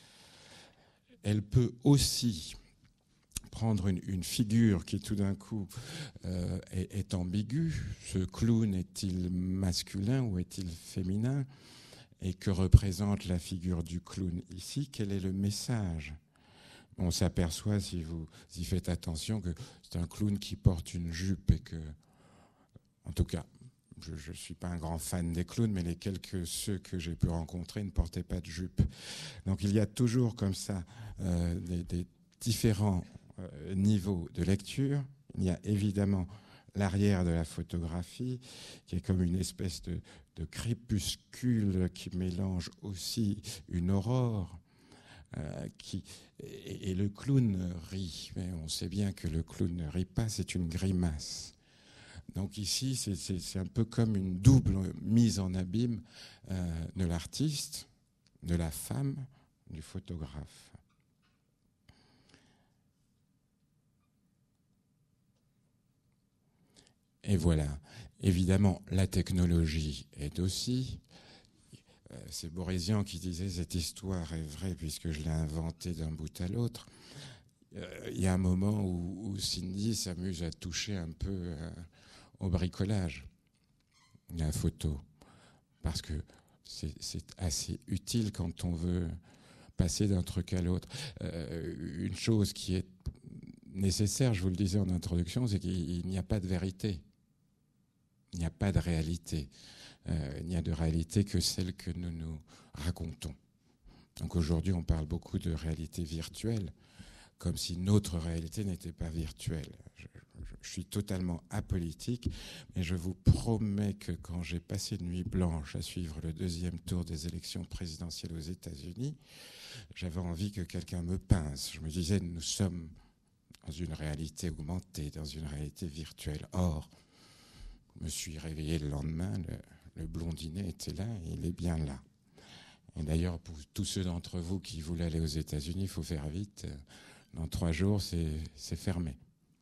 Elle peut aussi prendre une, une figure qui tout d'un coup euh, est, est ambiguë. Ce clown est-il masculin ou est-il féminin? Et que représente la figure du clown ici? Quel est le message? On s'aperçoit, si vous y faites attention, que c'est un clown qui porte une jupe et que, en tout cas, je ne suis pas un grand fan des clowns, mais les quelques ceux que j'ai pu rencontrer ne portaient pas de jupe. Donc il y a toujours comme ça euh, des, des différents euh, niveaux de lecture. Il y a évidemment l'arrière de la photographie, qui est comme une espèce de, de crépuscule qui mélange aussi une aurore. Euh, qui, et, et le clown rit, mais on sait bien que le clown ne rit pas, c'est une grimace. Donc ici, c'est, c'est, c'est un peu comme une double mise en abîme euh, de l'artiste, de la femme, du photographe. Et voilà, évidemment, la technologie est aussi. Euh, c'est Borésian qui disait « Cette histoire est vraie puisque je l'ai inventée d'un bout à l'autre ». Euh, il y a un moment où, où Cindy s'amuse à toucher un peu... Euh, au bricolage, la photo, parce que c'est, c'est assez utile quand on veut passer d'un truc à l'autre. Euh, une chose qui est nécessaire, je vous le disais en introduction, c'est qu'il n'y a pas de vérité. Il n'y a pas de réalité. Euh, il n'y a de réalité que celle que nous nous racontons. Donc aujourd'hui, on parle beaucoup de réalité virtuelle, comme si notre réalité n'était pas virtuelle. Je, je suis totalement apolitique, mais je vous promets que quand j'ai passé une nuit blanche à suivre le deuxième tour des élections présidentielles aux États-Unis, j'avais envie que quelqu'un me pince. Je me disais, nous sommes dans une réalité augmentée, dans une réalité virtuelle. Or, je me suis réveillé le lendemain, le, le blondinet était là et il est bien là. Et d'ailleurs, pour tous ceux d'entre vous qui voulaient aller aux États-Unis, il faut faire vite. Dans trois jours, c'est, c'est fermé.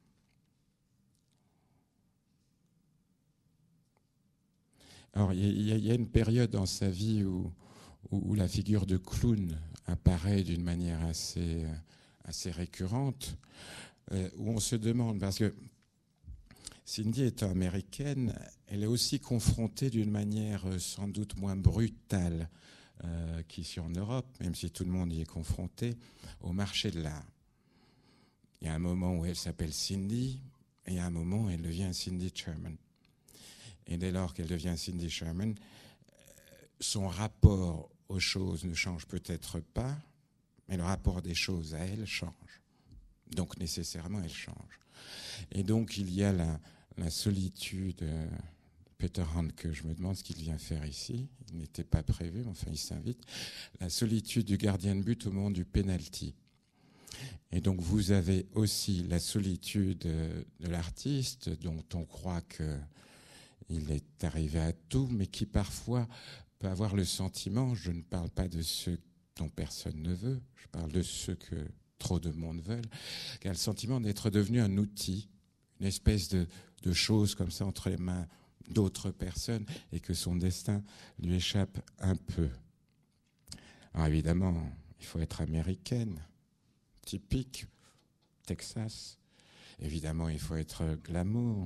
Alors, il y, y, y a une période dans sa vie où, où, où la figure de clown apparaît d'une manière assez, assez récurrente, euh, où on se demande, parce que Cindy étant américaine, elle est aussi confrontée d'une manière sans doute moins brutale euh, qu'ici en Europe, même si tout le monde y est confronté, au marché de l'art. Il y a un moment où elle s'appelle Cindy, et il y a un moment où elle devient Cindy Sherman. Et dès lors qu'elle devient Cindy Sherman, son rapport aux choses ne change peut-être pas, mais le rapport des choses à elle change. Donc nécessairement, elle change. Et donc il y a la, la solitude de Peter Handke, je me demande ce qu'il vient faire ici. Il n'était pas prévu, mais enfin il s'invite. La solitude du gardien de but au moment du penalty. Et donc vous avez aussi la solitude de l'artiste dont on croit que il est arrivé à tout, mais qui parfois peut avoir le sentiment, je ne parle pas de ceux dont personne ne veut, je parle de ceux que trop de monde veulent, qui a le sentiment d'être devenu un outil, une espèce de, de chose comme ça entre les mains d'autres personnes et que son destin lui échappe un peu. Alors évidemment, il faut être américaine, typique, Texas. Évidemment, il faut être glamour.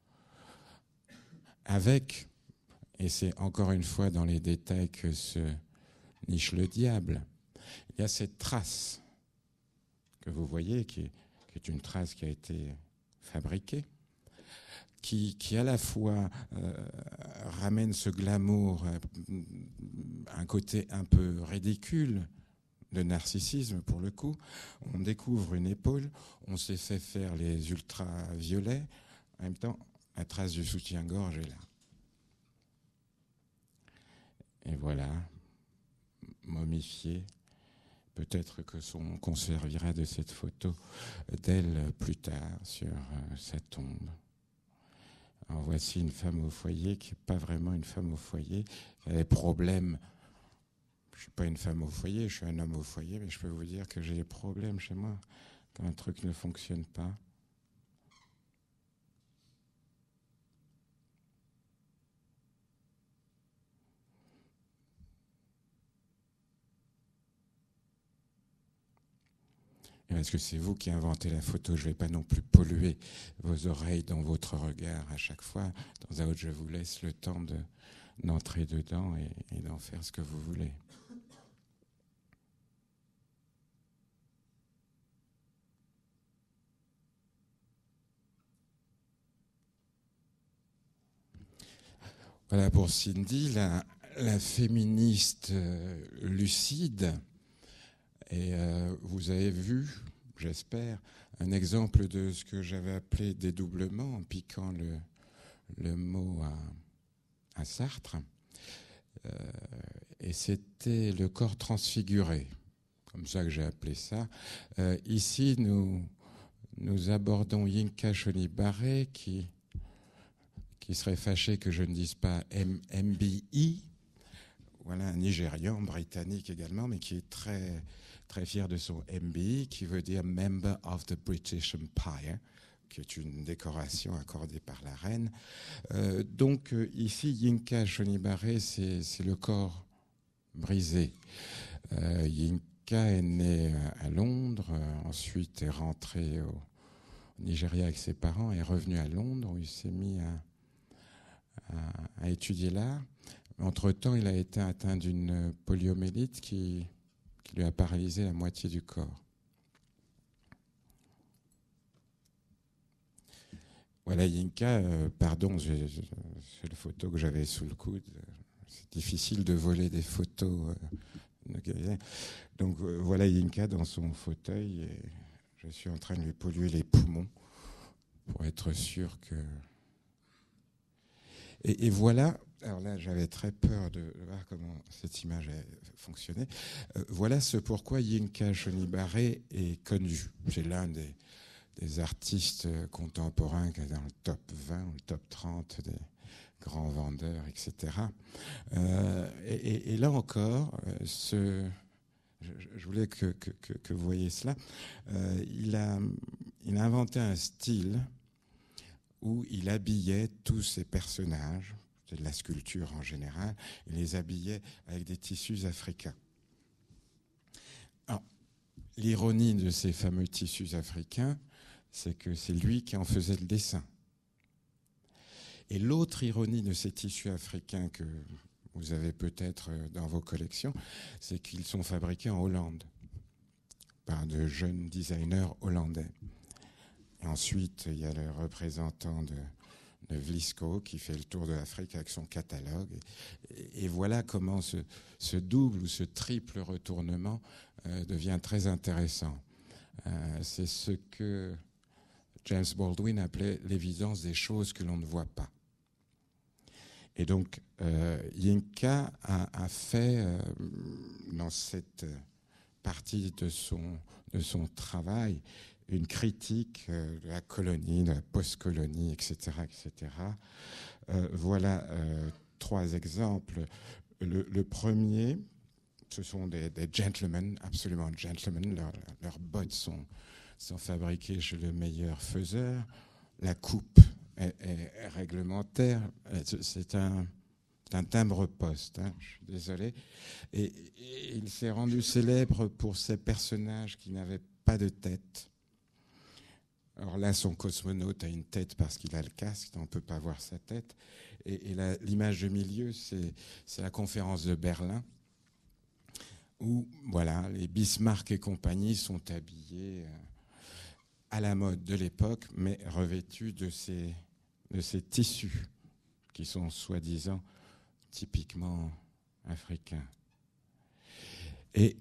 Avec, et c'est encore une fois dans les détails que se niche le diable, il y a cette trace que vous voyez, qui est, qui est une trace qui a été fabriquée, qui, qui à la fois euh, ramène ce glamour, euh, un côté un peu ridicule, de narcissisme pour le coup. On découvre une épaule, on s'est fait faire les ultraviolets, en même temps, la trace du soutien-gorge est là. Et voilà, momifié. Peut-être que son, qu'on servira de cette photo d'elle plus tard sur euh, sa tombe. Alors voici une femme au foyer qui n'est pas vraiment une femme au foyer, qui a des problèmes. Je ne suis pas une femme au foyer, je suis un homme au foyer, mais je peux vous dire que j'ai des problèmes chez moi quand un truc ne fonctionne pas. Parce que c'est vous qui inventez la photo, je ne vais pas non plus polluer vos oreilles dans votre regard à chaque fois. Dans un autre, je vous laisse le temps de, d'entrer dedans et, et d'en faire ce que vous voulez. Voilà pour Cindy, la, la féministe euh, lucide. Et euh, vous avez vu, j'espère, un exemple de ce que j'avais appelé dédoublement en piquant le, le mot à, à Sartre. Euh, et c'était le corps transfiguré, comme ça que j'ai appelé ça. Euh, ici, nous, nous abordons Yinka Shonibaré, qui, qui serait fâché que je ne dise pas M B I. Voilà, un Nigérian, britannique également, mais qui est très, très fier de son M B I, qui veut dire Member of the British Empire, qui est une décoration accordée par la reine. Euh, donc ici, Yinka Shonibaré, c'est, c'est le corps brisé. Euh, Yinka est né à Londres, euh, ensuite est rentré au Nigeria avec ses parents, est revenu à Londres où il s'est mis à, à, à étudier l'art. Entre-temps, il a été atteint d'une poliomyélite qui, qui lui a paralysé la moitié du corps. Voilà, Yinka, euh, pardon, j'ai, j'ai, c'est la photo que j'avais sous le coude. C'est difficile de voler des photos. Euh, donc euh, voilà Yinka dans son fauteuil et je suis en train de lui polluer les poumons pour être sûr que... Et, et voilà, alors là j'avais très peur de voir comment cette image a fonctionné. Euh, voilà ce pourquoi Yinka Shonibaré est connu. C'est l'un des, des artistes contemporains qui est dans le top vingt ou le top trente des grands vendeurs, et cetera. Euh, et, et, et là encore, ce, je, je voulais que, que, que, que vous voyez cela, euh, il, a, il a inventé un style où il habillait tous ses personnages, c'est de la sculpture en général, il les habillait avec des tissus africains. Alors, l'ironie de ces fameux tissus africains, c'est que c'est lui qui en faisait le dessin. Et l'autre ironie de ces tissus africains que vous avez peut-être dans vos collections, c'est qu'ils sont fabriqués en Hollande par de jeunes designers hollandais. Et ensuite, il y a le représentant de, de Vlisco qui fait le tour de l'Afrique avec son catalogue. Et, et voilà comment ce, ce double ou ce triple retournement euh, devient très intéressant. Euh, c'est ce que James Baldwin appelait l'évidence des choses que l'on ne voit pas. Et donc, euh, Yinka a, a fait, euh, dans cette partie de son, de son travail, une critique euh, de la colonie, de la post-colonie, et cetera, et cetera. Euh, voilà euh, trois exemples. Le, le premier, ce sont des, des gentlemen, absolument gentlemen. Leurs leurs bottes sont, sont fabriquées chez le meilleur faiseur. La coupe est, est réglementaire. C'est un, un timbre-poste, hein, je suis désolé. Et, et il s'est rendu célèbre pour ces personnages qui n'avaient pas de tête. Alors là, son cosmonaute a une tête parce qu'il a le casque, on ne peut pas voir sa tête. Et, et la, l'image de milieu, c'est, c'est la conférence de Berlin, où voilà, les Bismarck et compagnie sont habillés à la mode de l'époque, mais revêtus de ces, de ces tissus qui sont soi-disant typiquement africains. Et,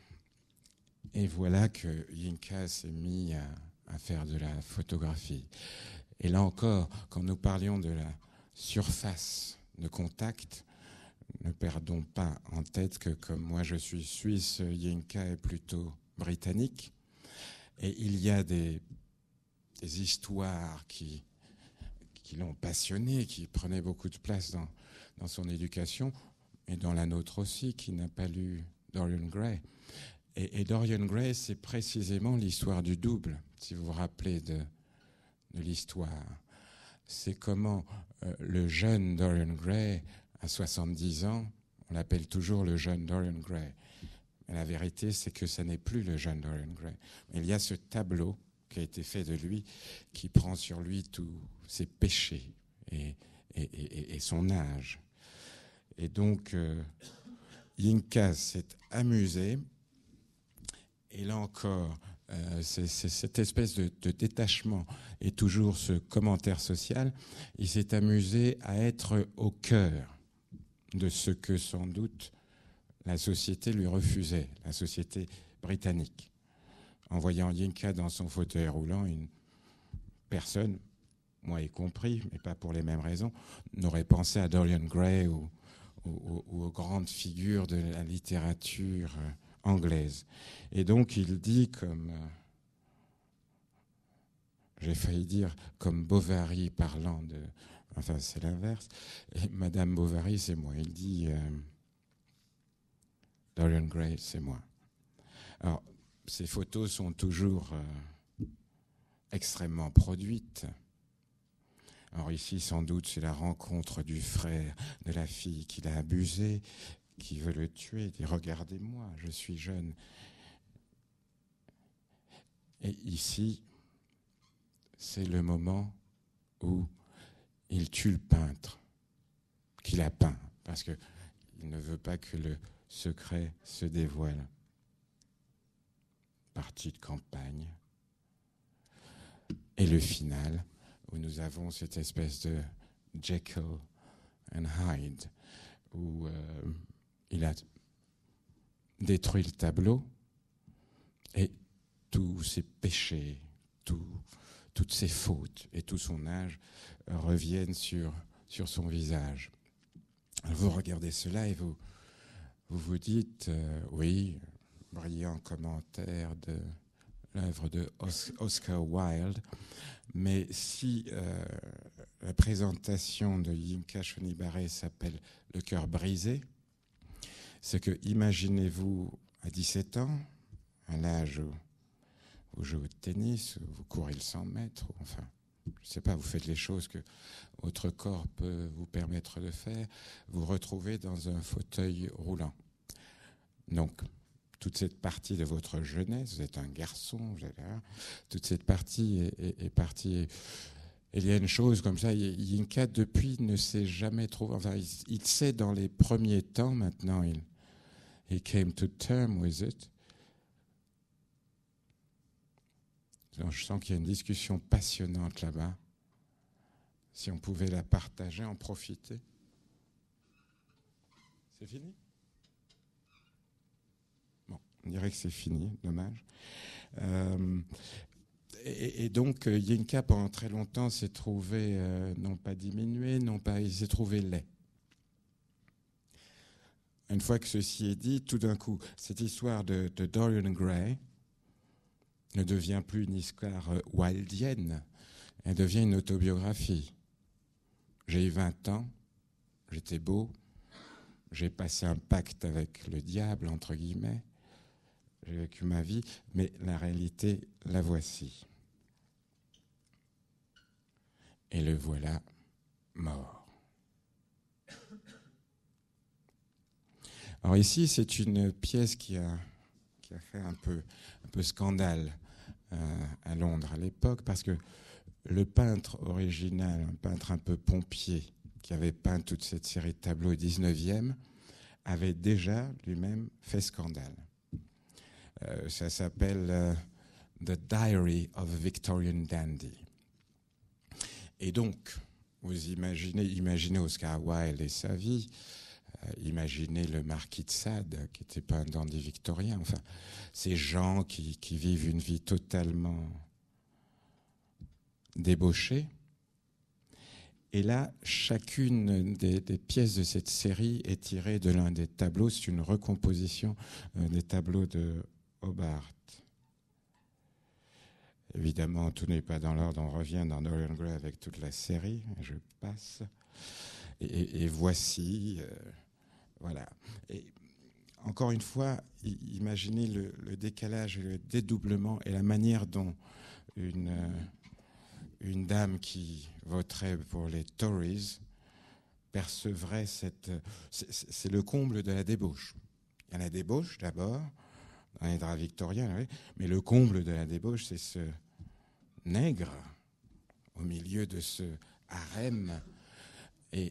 et voilà que Yinka s'est mis à, à faire de la photographie. Et là encore, quand nous parlions de la surface de contact, ne perdons pas en tête que comme moi je suis suisse, Yinka est plutôt britannique. Et il y a des, des histoires qui, qui l'ont passionné, qui prenaient beaucoup de place dans, dans son éducation, et dans la nôtre aussi, qui n'a pas lu Dorian Gray. Et, et Dorian Gray, c'est précisément l'histoire du double, si vous vous rappelez de, de l'histoire. C'est comment euh, le jeune Dorian Gray, à soixante-dix ans, on l'appelle toujours le jeune Dorian Gray. Mais la vérité, c'est que ce n'est plus le jeune Dorian Gray. Il y a ce tableau qui a été fait de lui, qui prend sur lui tous ses péchés et, et, et, et son âge. Et donc, euh, Yinka s'est amusé. Et là encore, euh, c'est, c'est cette espèce de, de détachement et toujours ce commentaire social. Il s'est amusé à être au cœur de ce que sans doute la société lui refusait, la société britannique. En voyant Yinka dans son fauteuil roulant, une personne, moi y compris, mais pas pour les mêmes raisons, n'aurait pensé à Dorian Gray ou, ou, ou aux grandes figures de la littérature anglaise. Et donc il dit comme, euh, j'ai failli dire comme Bovary parlant de, enfin c'est l'inverse, et Madame Bovary c'est moi, il dit euh, Dorian Gray c'est moi. Alors ces photos sont toujours euh, extrêmement produites. Alors ici, sans doute, c'est la rencontre du frère de la fille qui l'a abusé, qui veut le tuer. Il dit, regardez-moi, je suis jeune. Et ici, c'est le moment où il tue le peintre qu'il a peint, parce qu'il ne veut pas que le secret se dévoile. Partie de campagne. Et le final, où nous avons cette espèce de Jekyll and Hyde, où euh, il a détruit le tableau et tous ses péchés, tout, toutes ses fautes et tout son âge euh, reviennent sur, sur son visage. Alors vous regardez cela et vous vous, vous dites, euh, oui, brillant commentaire de l'œuvre de Os- Oscar Wilde. Mais si euh, la présentation de Yinka Shonibare s'appelle « Le cœur brisé », c'est que, imaginez-vous, à dix-sept ans, à l'âge où vous jouez au tennis, où vous courez le cent mètres, ou enfin, je ne sais pas, vous faites les choses que votre corps peut vous permettre de faire, vous retrouvez dans un fauteuil roulant. Donc, toute cette partie de votre jeunesse, vous êtes un garçon, vous êtes là, toute cette partie est, est, est partie. Et il y a une chose comme ça, Yinka, depuis, ne s'est jamais trouvé. Enfin, il, il sait dans les premiers temps, maintenant, il he came to term with it. Donc, je sens qu'il y a une discussion passionnante là-bas. Si on pouvait la partager, en profiter. C'est fini ? Bon, on dirait que c'est fini, dommage. Euh, et, et donc, Yinka, pendant très longtemps, s'est trouvé, euh, non pas diminué, non pas, il s'est trouvé laid. Une fois que ceci est dit, tout d'un coup, cette histoire de, de Dorian Gray ne devient plus une histoire wildienne, elle devient une autobiographie. J'ai eu vingt ans, j'étais beau, j'ai passé un pacte avec le diable, entre guillemets, j'ai vécu ma vie, mais la réalité, la voici. Et le voilà mort. Alors ici, c'est une pièce qui a, qui a fait un peu, un peu scandale euh, à Londres à l'époque, parce que le peintre original, un peintre un peu pompier, qui avait peint toute cette série de tableaux au dix-neuvième, avait déjà lui-même fait scandale. Euh, ça s'appelle euh, The Diary of a Victorian Dandy. Et donc, vous imaginez, imaginez Oscar Wilde et sa vie, euh, imaginez le marquis de Sade, qui n'était pas un dandy victorien, enfin, ces gens qui, qui vivent une vie totalement débauchée. Et là, chacune des, des pièces de cette série est tirée de l'un des tableaux. C'est une recomposition euh, des tableaux de Hogarth. Évidemment, tout n'est pas dans l'ordre. On revient dans Dorian Gray avec toute la série. Je passe. Et, et, et voici, euh, voilà. Et encore une fois, imaginez le, le décalage, le dédoublement et la manière dont une, euh, une dame qui voterait pour les Tories percevrait cette... C'est, c'est le comble de la débauche. Il y a la débauche d'abord, dans les draps victoriens, mais le comble de la débauche, c'est ce nègre au milieu de ce harem. Et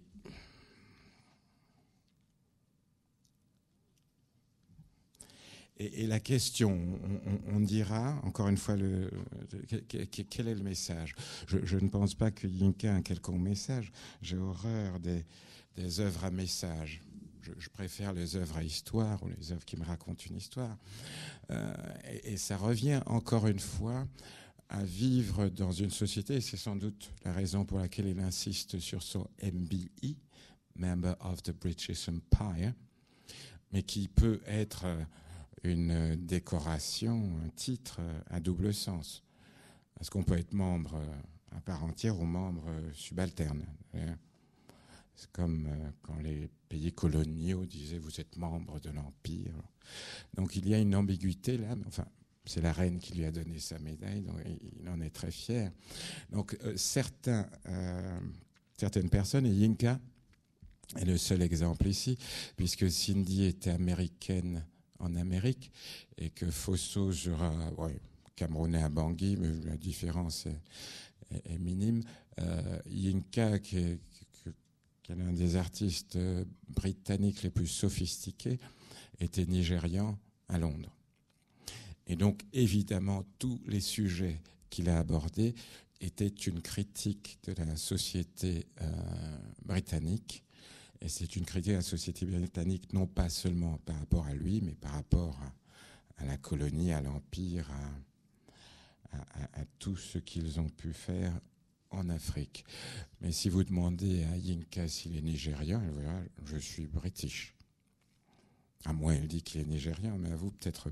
Et, et la question, on, on, on dira, encore une fois, le, quel est le message ? je, je ne pense pas que Yinka ait un quelconque message. J'ai horreur des, des œuvres à message. Je, je préfère les œuvres à histoire ou les œuvres qui me racontent une histoire. Euh, et, et ça revient, encore une fois, à vivre dans une société, et c'est sans doute la raison pour laquelle il insiste sur son M B E, Member of the British Empire, mais qui peut être une décoration, un titre à double sens. Est-ce qu'on peut être membre à part entière ou membre subalterne ? C'est comme quand les pays coloniaux disaient « vous êtes membre de l'Empire ». Donc il y a une ambiguïté là, mais enfin, c'est la reine qui lui a donné sa médaille, donc il en est très fier. Donc euh, certains, euh, certaines personnes, et Yinka est le seul exemple ici, puisque Cindy était américaine en Amérique, et que Fosso sera ouais, camerounais à Bangui, mais la différence est, est, est minime. Euh, Yinka, qui est, qui est l'un des artistes britanniques les plus sophistiqués, était nigérian à Londres. Et donc, évidemment, tous les sujets qu'il a abordés étaient une critique de la société euh, britannique. Et c'est une critique de la société britannique, non pas seulement par rapport à lui, mais par rapport à, à la colonie, à l'Empire, à, à, à tout ce qu'ils ont pu faire en Afrique. Mais si vous demandez à Yinka s'il est nigérian, elle dira « je suis british ». À moi, elle dit qu'il est nigérian, mais à vous, peut-être pas.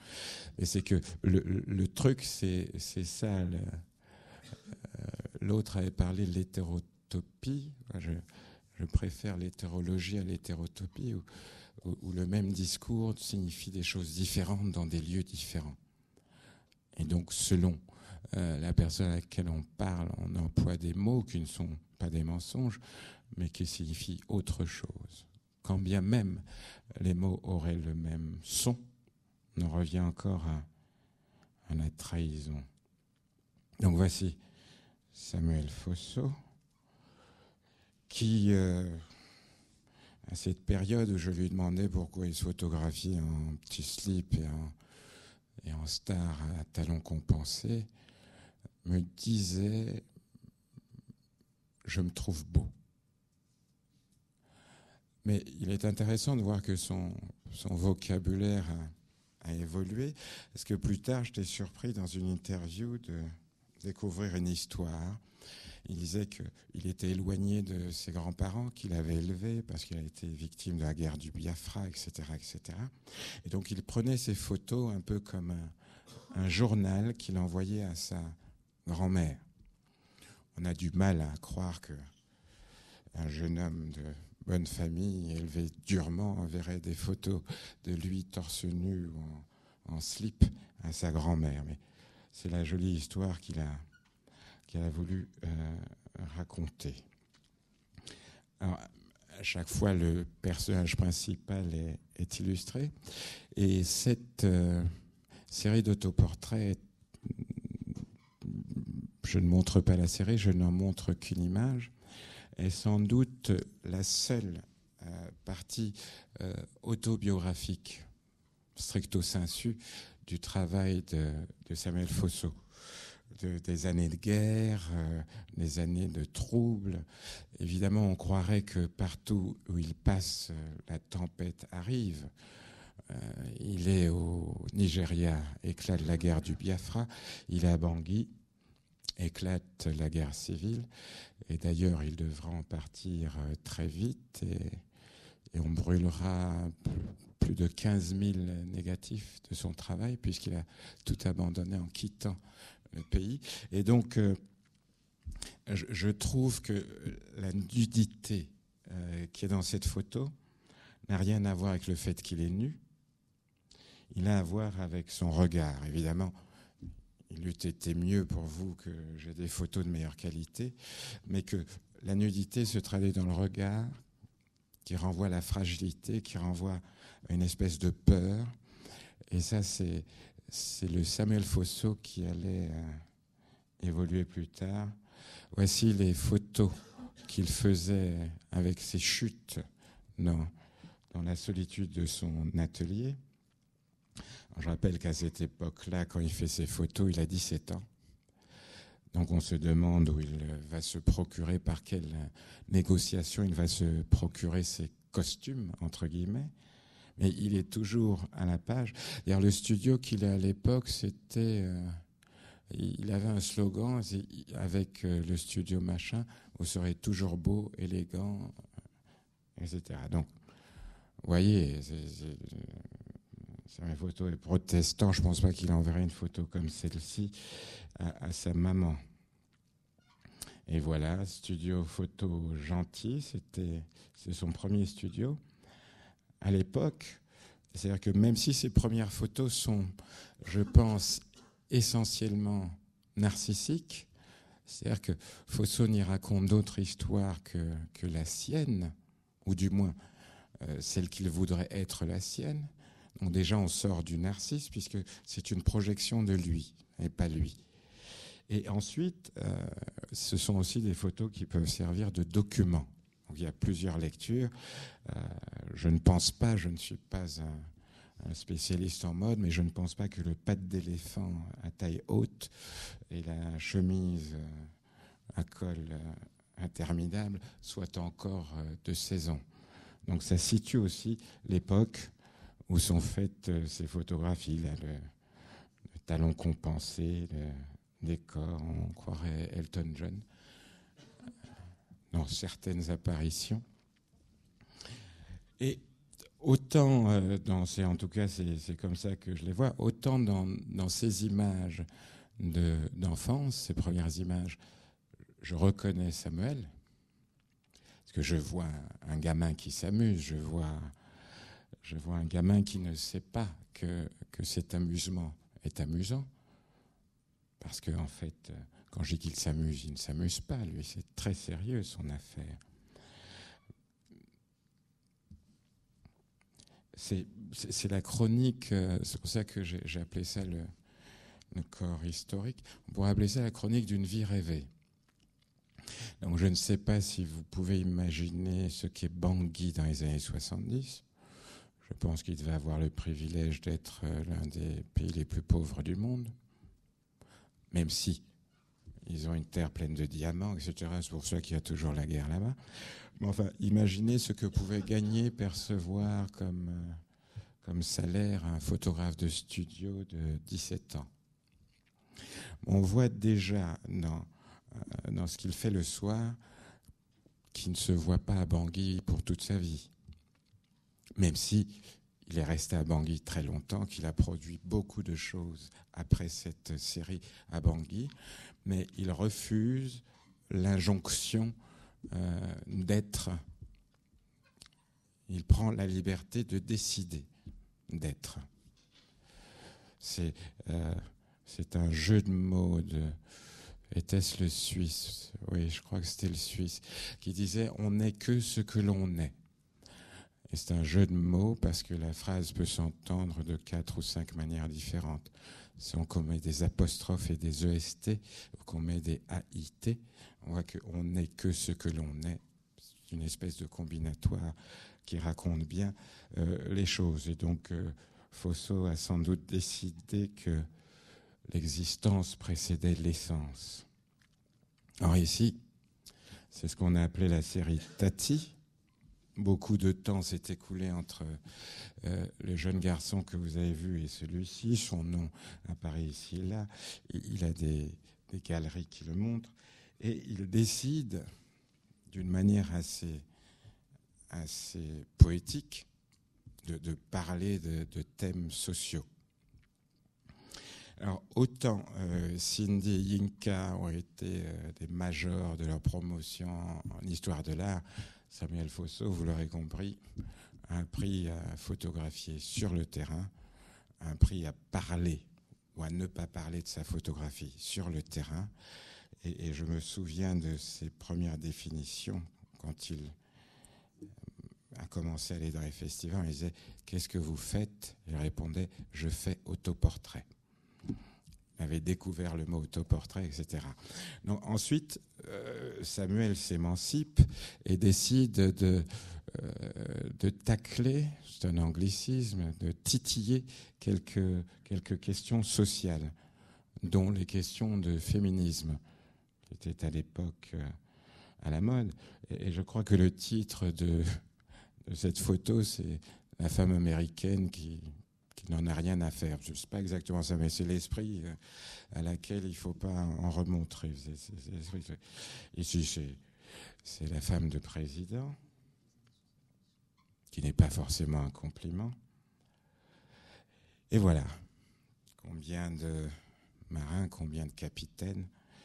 Et c'est que le, le truc, c'est, c'est ça. Le, euh, l'autre avait parlé de l'hétérotopie. Je, je préfère l'hétérologie à l'hétérotopie, où, où, où le même discours signifie des choses différentes dans des lieux différents. Et donc, selon euh, la personne à laquelle on parle, on emploie des mots qui ne sont pas des mensonges, mais qui signifient autre chose. Quand bien même les mots auraient le même son, on en revient encore à, à la trahison. Donc voici Samuel Fosso, qui, euh, à cette période où je lui demandais pourquoi il se photographie en petit slip et en, et en star à talons compensés, me disait « je me trouve beau ». Mais il est intéressant de voir que son, son vocabulaire a, a évolué, parce que plus tard, j'étais surpris dans une interview de découvrir une histoire. Il disait qu'il était éloigné de ses grands-parents qu'il avait élevés parce qu'il a été victime de la guerre du Biafra, et cetera, et cetera. Et donc il prenait ses photos un peu comme un, un journal qu'il envoyait à sa grand-mère. On a du mal à croire qu'un jeune homme de bonne famille, élevé durement, enverrait des photos de lui torse nu ou en, en slip à sa grand-mère. Mais c'est la jolie histoire qu'il a, qu'il a voulu euh, raconter. Alors, à chaque fois, le personnage principal est, est illustré. Et cette euh, série d'autoportraits, je ne montre pas la série, je n'en montre qu'une image, est sans doute la seule euh, partie euh, autobiographique, stricto sensu, du travail de, de Samuel Fosso. De, des années de guerre, euh, des années de troubles. Évidemment, on croirait que partout où il passe, euh, la tempête arrive. Euh, il est au Nigeria, éclate la guerre du Biafra. Il est à Bangui, éclate la guerre civile. Et d'ailleurs, il devra en partir euh, très vite et, et on brûlera plus de quinze mille négatifs de son travail puisqu'il a tout abandonné en quittant le pays. Et donc, euh, je, je trouve que la nudité euh, qui est dans cette photo n'a rien à voir avec le fait qu'il est nu. Il a à voir avec son regard. Évidemment, il eût été mieux pour vous que j'ai des photos de meilleure qualité, mais que la nudité se traduit dans le regard qui renvoie à la fragilité, qui renvoie à une espèce de peur. Et ça, c'est... C'est le Samuel Fosso qui allait euh, évoluer plus tard. Voici les photos qu'il faisait avec ses chutes dans, dans la solitude de son atelier. Alors, je rappelle qu'à cette époque-là, quand il fait ses photos, il a dix-sept ans. Donc on se demande où il va se procurer, par quelle négociation il va se procurer ses costumes, entre guillemets. Mais il est toujours à la page. D'ailleurs, le studio qu'il a à l'époque, c'était... Euh, il avait un slogan avec euh, le studio machin, vous serez toujours beau, élégant, et cetera. Donc, vous voyez, c'est, c'est, c'est une photo est protestant. Je ne pense pas qu'il enverrait une photo comme celle-ci à, à sa maman. Et voilà, studio photo gentil, c'était, c'est son premier studio. À l'époque, c'est-à-dire que même si ces premières photos sont, je pense, essentiellement narcissiques, c'est-à-dire que Fosso n'y raconte d'autres histoires que, que la sienne, ou du moins euh, celle qu'il voudrait être la sienne. Donc déjà, on sort du narcisse, puisque c'est une projection de lui, et pas lui. Et ensuite, euh, ce sont aussi des photos qui peuvent servir de documents. Donc, il y a plusieurs lectures. Euh, je ne pense pas, je ne suis pas un, un spécialiste en mode, mais je ne pense pas que le patte d'éléphant à taille haute et la chemise à col interminable soient encore de saison. Donc ça situe aussi l'époque où sont faites ces photographies, là, le, le talon compensé, le décor, on croirait Elton John dans certaines apparitions. Et autant, euh, dans ces, en tout cas c'est, c'est comme ça que je les vois, autant dans, dans ces images de, d'enfance, ces premières images, je reconnais Samuel, parce que je vois un gamin qui s'amuse, je vois, je vois un gamin qui ne sait pas que, que cet amusement est amusant, parce que en fait, quand je dis qu'il s'amuse, il ne s'amuse pas, lui, c'est très sérieux son affaire. C'est, c'est, c'est la chronique, c'est pour ça que j'ai, j'ai appelé ça le, le corps historique, on pourrait appeler ça la chronique d'une vie rêvée. Donc je ne sais pas si vous pouvez imaginer ce qu'est Bangui dans les années soixante-dix. Je pense qu'il devait avoir le privilège d'être l'un des pays les plus pauvres du monde, même si ils ont une terre pleine de diamants, et cetera. C'est pour ça qu'il y a toujours la guerre là-bas. Mais enfin, imaginez ce que pouvait gagner, percevoir comme, euh, comme salaire un photographe de studio de dix-sept ans. On voit déjà dans, euh, dans ce qu'il fait le soir qu'il ne se voit pas à Bangui pour toute sa vie. Même si il est resté à Bangui très longtemps, qu'il a produit beaucoup de choses après cette série à Bangui, mais il refuse l'injonction euh, d'être. Il prend la liberté de décider d'être. C'est, euh, c'est un jeu de mots de... Était-ce le Suisse ? Oui, je crois que c'était le Suisse, qui disait « on n'est que ce que l'on est ». Et c'est un jeu de mots parce que la phrase peut s'entendre de quatre ou cinq manières différentes. Si on met des apostrophes et des E S T, ou qu'on met des A I T, on voit qu'on n'est que ce que l'on est. C'est une espèce de combinatoire qui raconte bien euh, les choses. Et donc, euh, Fosso a sans doute décidé que l'existence précédait l'essence. Alors ici, c'est ce qu'on a appelé la série Tati. Beaucoup de temps s'est écoulé entre euh, le jeune garçon que vous avez vu et celui-ci. Son nom apparaît ici et là. Il a des, des galeries qui le montrent. Et il décide, d'une manière assez, assez poétique, de, de parler de, de thèmes sociaux. Alors, autant euh, Cindy et Yinka ont été euh, des majors de leur promotion en histoire de l'art, Samuel Fosso, vous l'aurez compris, a appris à photographier sur le terrain, a appris à parler ou à ne pas parler de sa photographie sur le terrain. Et, et je me souviens de ses premières définitions quand il a commencé à aller dans les festivals. Il disait « Qu'est-ce que vous faites ?» Il répondait « Je fais autoportrait ». Il avait découvert le mot autoportrait, et cetera. Donc, ensuite, euh, Samuel s'émancipe et décide de, euh, de tacler, c'est un anglicisme, de titiller quelques, quelques questions sociales, dont les questions de féminisme, qui étaient à l'époque euh, à la mode. Et, et je crois que le titre de, de cette photo, c'est « La femme américaine qui... » qui n'en a rien à faire. Je ne sais pas exactement ça, mais c'est l'esprit à laquelle il ne faut pas en remontrer. C'est, c'est, c'est l'esprit. Ici, c'est, c'est la femme de président, qui n'est pas forcément un compliment. Et voilà. Combien de marins, combien de capitaines.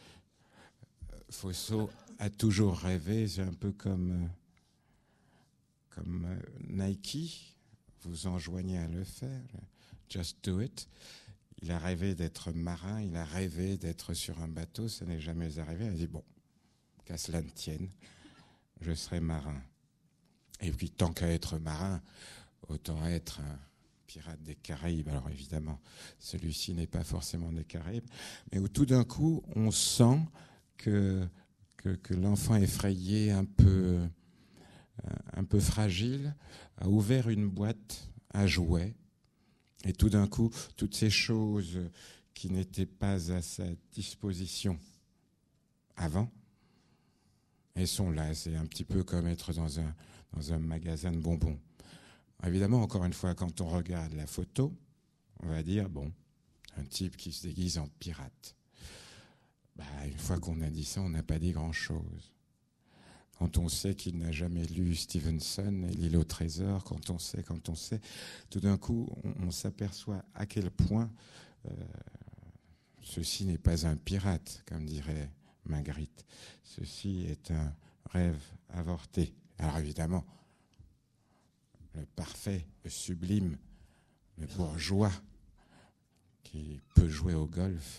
Fosso a toujours rêvé, c'est un peu comme, comme Nike. Vous enjoignez à le faire, just do it. Il a rêvé d'être marin, il a rêvé d'être sur un bateau, ça n'est jamais arrivé. Il a dit, bon, qu'à cela ne tienne, je serai marin. Et puis, tant qu'à être marin, autant être un pirate des Caraïbes. Alors évidemment, celui-ci n'est pas forcément des Caraïbes, mais où tout d'un coup, on sent que, que, que l'enfant effrayé, un peu... un peu fragile, a ouvert une boîte à jouets. Et tout d'un coup, toutes ces choses qui n'étaient pas à sa disposition avant, elles sont là. C'est un petit peu comme être dans un, dans un magasin de bonbons. Évidemment, encore une fois, quand on regarde la photo, on va dire, bon, un type qui se déguise en pirate. Bah, une fois qu'on a dit ça, on n'a pas dit grand-chose. quand on sait qu'il n'a jamais lu Stevenson et l'île au trésor, quand on sait, quand on sait, tout d'un coup, on, on s'aperçoit à quel point euh, ceci n'est pas un pirate, comme dirait Magritte. Ceci est un rêve avorté. Alors évidemment, le parfait, le sublime, le bourgeois qui peut jouer au golf.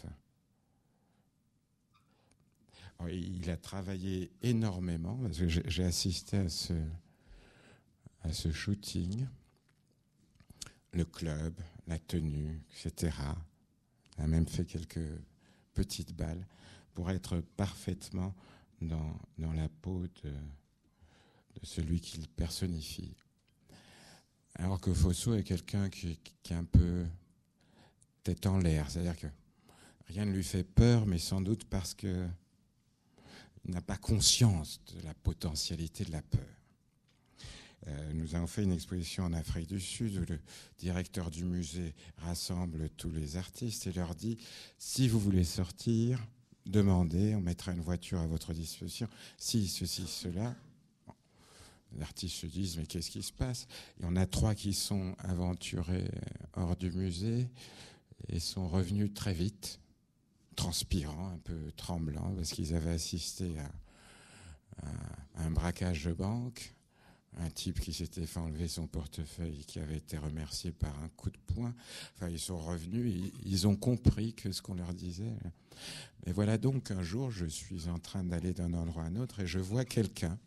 Il a travaillé énormément, parce que j'ai assisté à ce, à ce shooting, le club, la tenue, et cetera. Il a même fait quelques petites balles pour être parfaitement dans, dans la peau de, de celui qu'il personnifie. Alors que Fosso est quelqu'un qui, qui est un peu tête en l'air, c'est-à-dire que rien ne lui fait peur, mais sans doute parce que il n'a pas conscience de la potentialité de la peur. Euh, nous avons fait une exposition en Afrique du Sud où le directeur du musée rassemble tous les artistes et leur dit « Si vous voulez sortir, demandez, on mettra une voiture à votre disposition. Si, ceci, cela. » Les artistes se disent « Mais qu'est-ce qui se passe ?» Il y en a trois qui sont aventurés hors du musée et sont revenus très vite, transpirants, un peu tremblants, parce qu'ils avaient assisté à, à un braquage de banque, un type qui s'était fait enlever son portefeuille, qui avait été remercié par un coup de poing. Enfin, ils sont revenus, ils, ils ont compris que ce qu'on leur disait. Mais voilà donc un jour, je suis en train d'aller d'un endroit à un autre et je vois quelqu'un,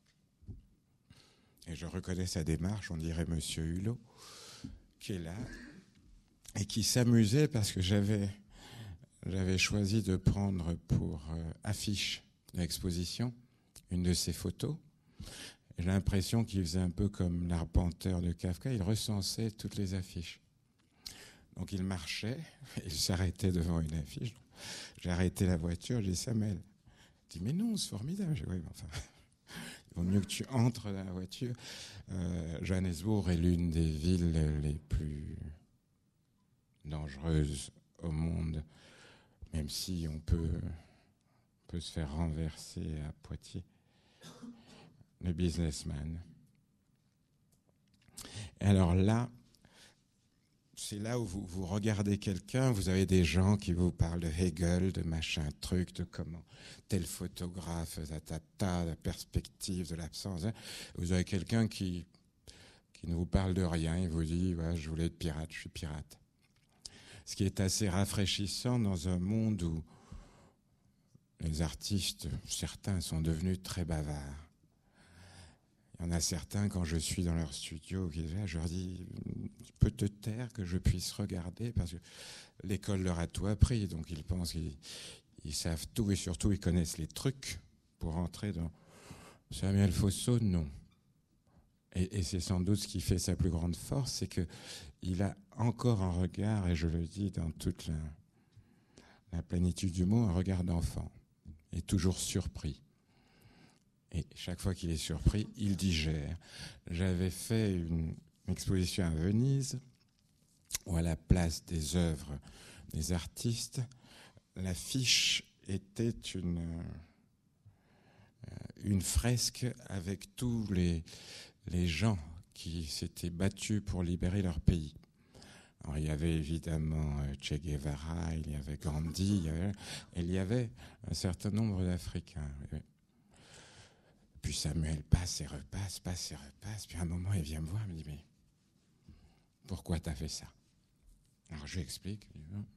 et je reconnais sa démarche, on dirait Monsieur Hulot, qui est là, et qui s'amusait parce que j'avais... J'avais choisi de prendre pour euh, affiche de l'exposition une de ses photos. J'ai l'impression qu'il faisait un peu comme l'arpenteur de Kafka, il recensait toutes les affiches. Donc il marchait, il s'arrêtait devant une affiche. J'ai arrêté la voiture, j'ai dit Samuel. Il dit mais non, c'est formidable. J'ai dit oui, mais enfin, il vaut mieux que tu entres dans la voiture. Euh, Johannesburg est l'une des villes les plus dangereuses au monde. Même si on peut, on peut se faire renverser à Poitiers. Le businessman. Et alors là, c'est là où vous, vous regardez quelqu'un, vous avez des gens qui vous parlent de Hegel, de machin truc, de comment tel photographe, ta, ta, ta, la perspective de l'absence. Hein. Vous avez quelqu'un qui, qui ne vous parle de rien, il vous dit ouais, je voulais être pirate, je suis pirate. Ce qui est assez rafraîchissant dans un monde où les artistes, certains sont devenus très bavards. Il y en a certains, quand je suis dans leur studio, je leur dis, tu peux te taire que je puisse regarder, parce que l'école leur a tout appris, donc ils pensent qu'ils ils savent tout, et surtout ils connaissent les trucs pour entrer dans... Samuel Fosso, non. Et, et c'est sans doute ce qui fait sa plus grande force, c'est que il a encore un regard, et je le dis dans toute la, la plénitude du mot, un regard d'enfant, et toujours surpris. Et chaque fois qu'il est surpris, il digère. J'avais fait une, une exposition à Venise, où à la place des œuvres des artistes, l'affiche était une, une fresque avec tous les, les gens qui s'étaient battus pour libérer leur pays. Alors, il y avait évidemment Che Guevara, il y avait Gandhi, il y avait, il y avait un certain nombre d'Africains. Puis Samuel passe et repasse, passe et repasse. Puis à un moment, il vient me voir, il me dit, mais pourquoi t'as fait ça? Alors je lui explique.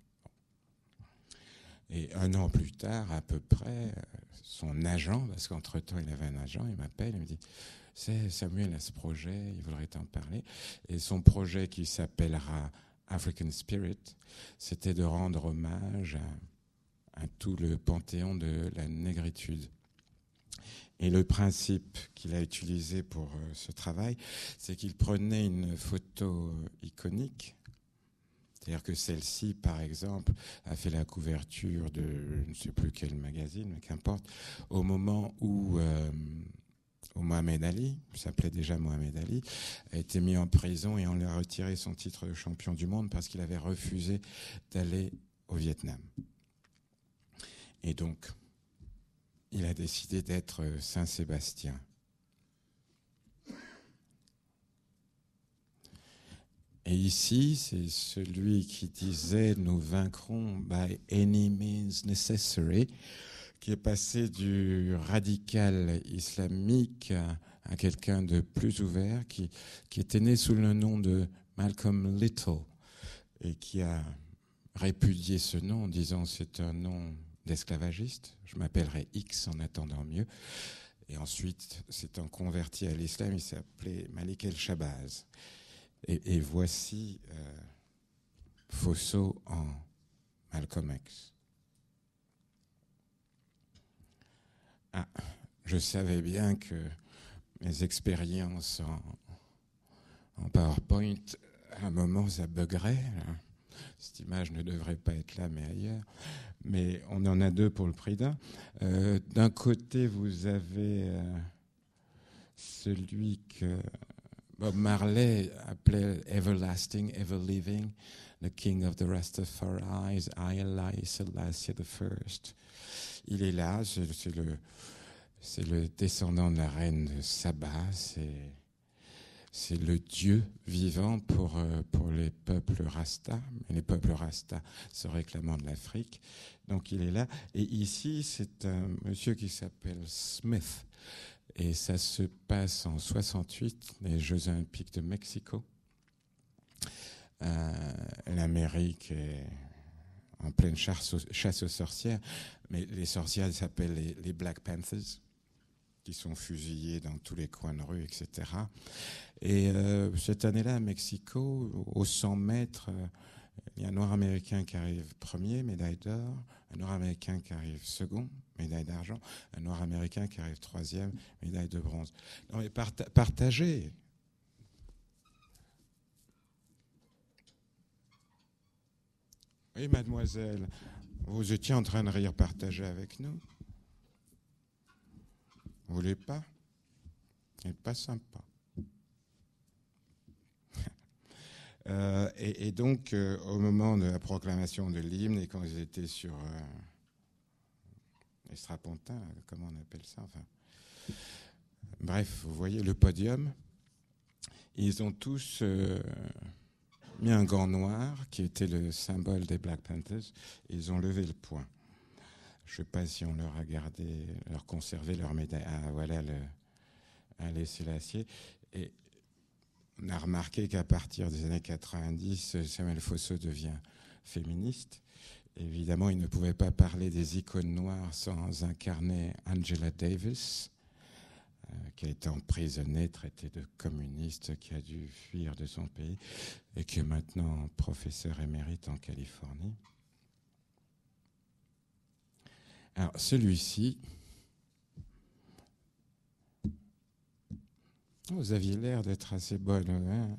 Et un an plus tard, à peu près, son agent, parce qu'entre-temps, il avait un agent, il m'appelle, il me dit, c'est Samuel a ce projet, il voudrait t'en parler. Et son projet qui s'appellera African Spirit, c'était de rendre hommage à, à tout le panthéon de la négritude. Et le principe qu'il a utilisé pour euh, ce travail, c'est qu'il prenait une photo iconique, c'est-à-dire que celle-ci, par exemple, a fait la couverture de je ne sais plus quel magazine, mais qu'importe, au moment où, euh, où Mohamed Ali, il s'appelait déjà Mohamed Ali, a été mis en prison et on lui a retiré son titre de champion du monde parce qu'il avait refusé d'aller au Vietnam. Et donc, il a décidé d'être Saint Sébastien. Et ici, c'est celui qui disait « Nous vaincrons by any means necessary », qui est passé du radical islamique à, à quelqu'un de plus ouvert, qui, qui était né sous le nom de Malcolm Little et qui a répudié ce nom en disant « c'est un nom d'esclavagiste, je m'appellerai X en attendant mieux ». Et ensuite, s'étant converti à l'islam, il s'appelait Malik el-Shabazz. Et, et voici euh, Fosso en Malcolm X. Ah, je savais bien que mes expériences en, en PowerPoint, à un moment, ça buggerait. Cette image ne devrait pas être là, mais ailleurs. Mais on en a deux pour le prix d'un. Euh, d'un côté, vous avez euh, celui que Bob Marley appelait Everlasting, Everliving, the King of the Rastafaris, Haile Selassie the First. Il est là, c'est, c'est, le, c'est le descendant de la reine de Saba, c'est, c'est le Dieu vivant pour, pour les peuples Rasta, mais les peuples Rasta se réclamant de l'Afrique. Donc il est là. Et ici, c'est un monsieur qui s'appelle Smith. Et ça se passe en soixante-huit, les Jeux Olympiques de Mexico. Euh, L'Amérique est en pleine chasse aux, chasse aux sorcières, mais les sorcières s'appellent les, les Black Panthers, qui sont fusillés dans tous les coins de rue, et cetera. Et euh, cette année-là, à Mexico, aux cent mètres, euh, il y a un Noir américain qui arrive premier, médaille d'or, un Noir américain qui arrive second, médaille d'argent, un Noir américain qui arrive troisième, médaille de bronze. Non, mais parta- partagez. Oui, mademoiselle, vous étiez en train de rire, partager avec nous. Vous voulez pas? C'est pas sympa. Euh, et, et donc, euh, au moment de la proclamation de l'hymne, et quand ils étaient sur euh, les strapontins, comment on appelle ça, enfin, bref, vous voyez le podium, ils ont tous euh, mis un gant noir, qui était le symbole des Black Panthers, et ils ont levé le poing. Je ne sais pas si on leur a gardé, leur conservé leur médaille. Ah, voilà le Haile Selassie. Et on a remarqué qu'à partir des années quatre-vingt-dix, Samuel Fosso devient féministe. Évidemment, il ne pouvait pas parler des icônes noires sans incarner Angela Davis, euh, qui a été emprisonnée, traitée de communiste, qui a dû fuir de son pays et qui est maintenant professeur émérite en Californie. Alors, celui-ci, vous aviez l'air d'être assez bonne, hein?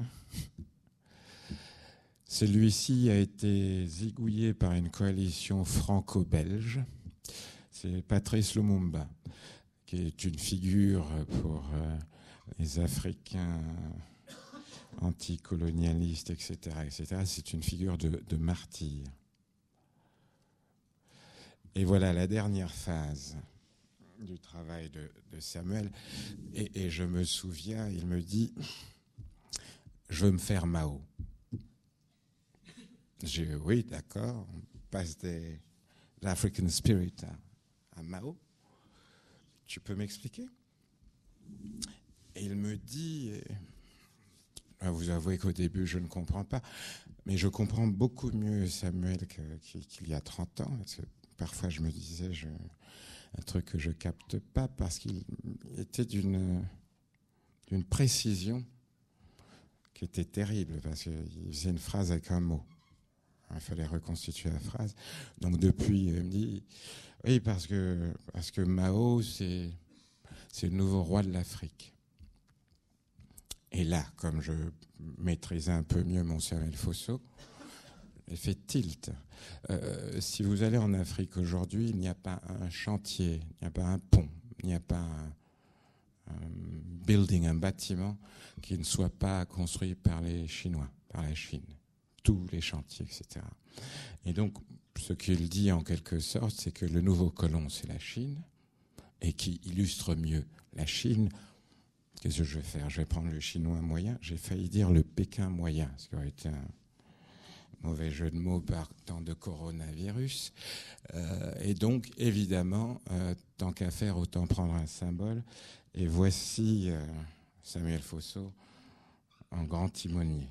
Celui-ci a été zigouillé par une coalition franco-belge. C'est Patrice Lumumba, qui est une figure pour euh, les Africains anticolonialistes, et cetera, et cetera. C'est une figure de, de martyr. Et voilà la dernière phase du travail de, de Samuel. Et, et je me souviens, il me dit, je veux me faire Mao. J'ai dit, oui, d'accord, on passe de l'African Spirit à, à Mao. Tu peux m'expliquer? Et il me dit, et, vous avouez qu'au début, je ne comprends pas, mais je comprends beaucoup mieux Samuel que, qu'il y a trente ans, parce que parfois, je me disais je, un truc que je capte pas parce qu'il était d'une, d'une précision qui était terrible parce qu'il faisait une phrase avec un mot. Il fallait reconstituer la phrase. Donc depuis, il me dit oui parce que parce que Mao c'est c'est le nouveau roi de l'Afrique. Et là, comme je maîtrisais un peu mieux mon Samuel Fosso, il fait tilt. Euh, si vous allez en Afrique aujourd'hui, il n'y a pas un chantier, il n'y a pas un pont, il n'y a pas un, un building, un bâtiment qui ne soit pas construit par les Chinois, par la Chine. Tous les chantiers, et cetera. Et donc, ce qu'il dit en quelque sorte, c'est que le nouveau colon, c'est la Chine, et qui illustre mieux la Chine. Qu'est-ce que je vais faire? Je vais prendre le chinois moyen. J'ai failli dire le Pékin moyen, ce qui aurait été un mauvais jeu de mots par temps de coronavirus. Euh, et donc, évidemment, euh, tant qu'à faire, autant prendre un symbole. Et voici euh, Samuel Fosso en grand timonier.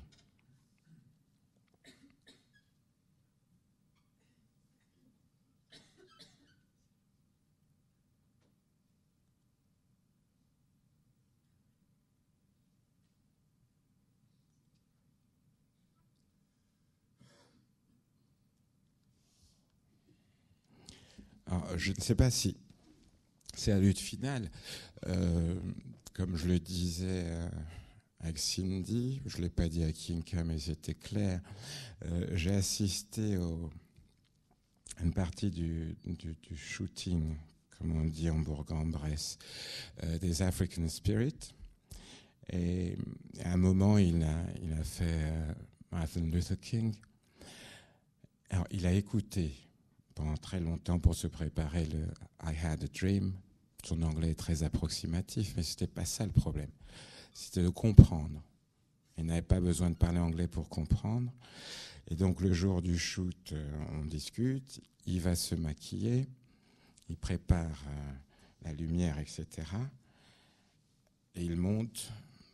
Alors, je ne sais pas si c'est la lutte finale. Euh, comme je le disais euh, avec Cindy, je ne l'ai pas dit à Kinka, mais c'était clair. Euh, j'ai assisté au, à une partie du, du, du shooting, comme on dit en Bourg-en-Bresse, euh, des African Spirit. Et à un moment, il a, il a fait euh, Martin Luther King. Alors, il a écouté pendant très longtemps pour se préparer le I Had a Dream. Son anglais est très approximatif, mais c'était pas ça le problème. C'était de comprendre. Il n'avait pas besoin de parler anglais pour comprendre. Et donc le jour du shoot, on discute, il va se maquiller, il prépare euh, la lumière, et cetera. Et il monte.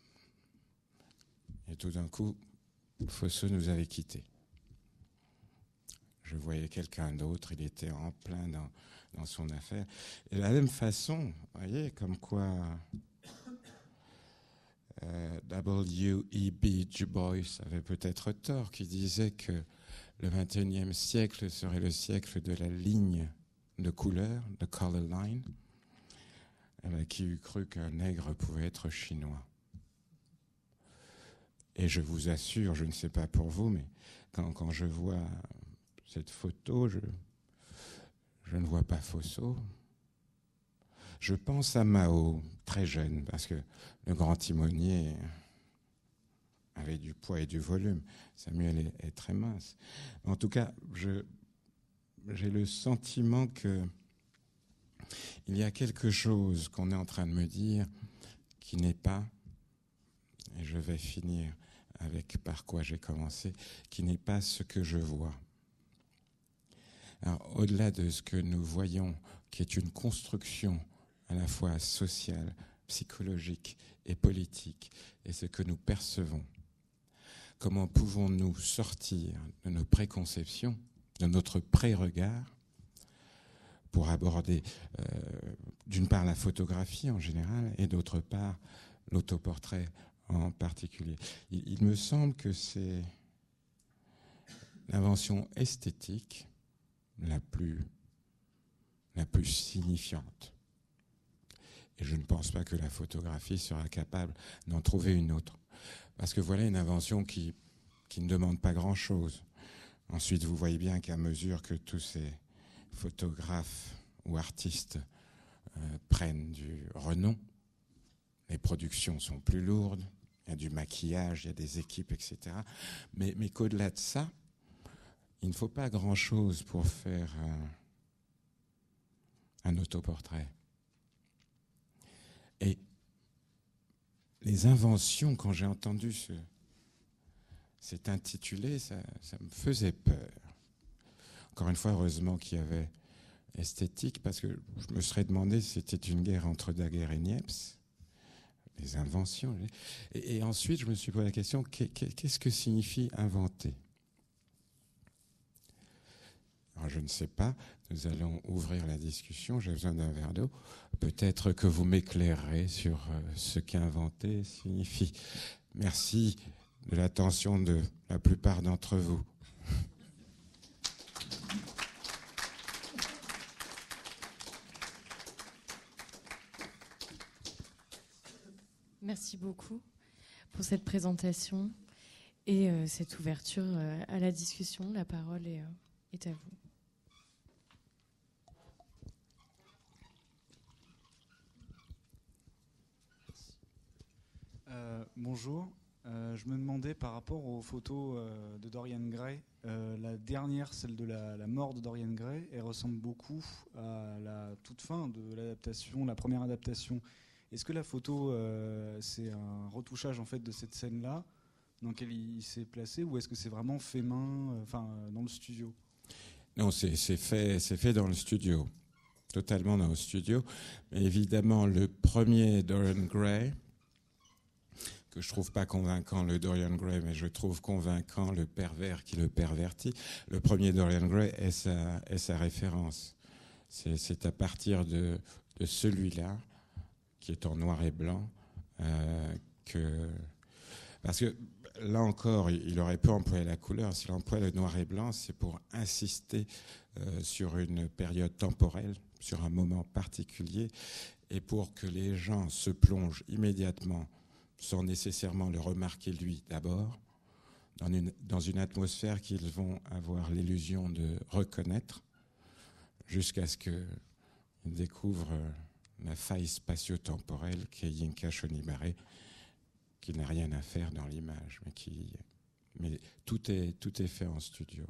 Et tout d'un coup, Fosso nous avait quittés. Je voyais quelqu'un d'autre, il était en plein dans, dans son affaire. Et de la même façon, vous voyez, comme quoi euh, W E B Du Bois avait peut-être tort, qui disait que le vingt et unième siècle serait le siècle de la ligne de couleur, de color line. Eh bien, qui eût cru qu'un nègre pouvait être chinois? Et je vous assure, je ne sais pas pour vous, mais quand, quand je vois cette photo, je, je ne vois pas Fosso. Je pense à Mao, très jeune, parce que le grand timonier avait du poids et du volume. Samuel est, est très mince. En tout cas, je, j'ai le sentiment que il y a quelque chose qu'on est en train de me dire qui n'est pas, et je vais finir avec par quoi j'ai commencé, qui n'est pas ce que je vois. Alors, au-delà de ce que nous voyons, qui est une construction à la fois sociale, psychologique et politique, et ce que nous percevons, comment pouvons-nous sortir de nos préconceptions, de notre pré-regard, pour aborder euh, d'une part la photographie en général et d'autre part l'autoportrait en particulier. Il, il me semble que c'est l'invention esthétique la plus, la plus signifiante. Et je ne pense pas que la photographie sera capable d'en trouver une autre. Parce que voilà une invention qui, qui ne demande pas grand-chose. Ensuite, vous voyez bien qu'à mesure que tous ces photographes ou artistes euh, prennent du renom, les productions sont plus lourdes, il y a du maquillage, il y a des équipes, et cetera. Mais, mais qu'au-delà de ça, il ne faut pas grand-chose pour faire un, un autoportrait. Et les inventions, quand j'ai entendu ce, cet intitulé, ça, ça me faisait peur. Encore une fois, heureusement qu'il y avait esthétique, parce que je me serais demandé si c'était une guerre entre Daguerre et Niepce, les inventions. Et, et ensuite, je me suis posé la question, qu'est-ce que signifie inventer? Alors, je ne sais pas, nous allons ouvrir la discussion, j'ai besoin d'un verre d'eau. Peut-être que vous m'éclairerez sur ce qu'inventer signifie. Merci de l'attention de la plupart d'entre vous. Merci beaucoup pour cette présentation et euh, cette ouverture euh, à la discussion. La parole est, euh, est à vous. Euh, bonjour, Euh, je me demandais par rapport aux photos euh, de Dorian Gray, euh, la dernière, celle de la, la mort de Dorian Gray, elle ressemble beaucoup à la toute fin de l'adaptation, la première adaptation. Est-ce que la photo, euh, c'est un retouchage en fait de cette scène-là, dans laquelle il, il s'est placé, ou est-ce que c'est vraiment fait main, enfin euh, dans le studio? Non, c'est, c'est fait, c'est fait dans le studio, totalement dans le studio. Mais évidemment, le premier Dorian Gray, que je trouve pas convaincant, le Dorian Gray, mais je trouve convaincant le pervers qui le pervertit. Le premier Dorian Gray est sa, est sa référence. C'est, c'est à partir de, de celui-là, qui est en noir et blanc, euh, que... Parce que là encore, il aurait pu employer la couleur. S'il emploie le noir et blanc, c'est pour insister euh, sur une période temporelle, sur un moment particulier, et pour que les gens se plongent immédiatement, sans nécessairement le remarquer lui d'abord, dans une, dans une atmosphère qu'ils vont avoir l'illusion de reconnaître, jusqu'à ce qu'ils découvrent la faille spatio-temporelle qu'est Yinka Shonibare, qui n'a rien à faire dans l'image, mais qui, mais tout est, tout est fait en studio.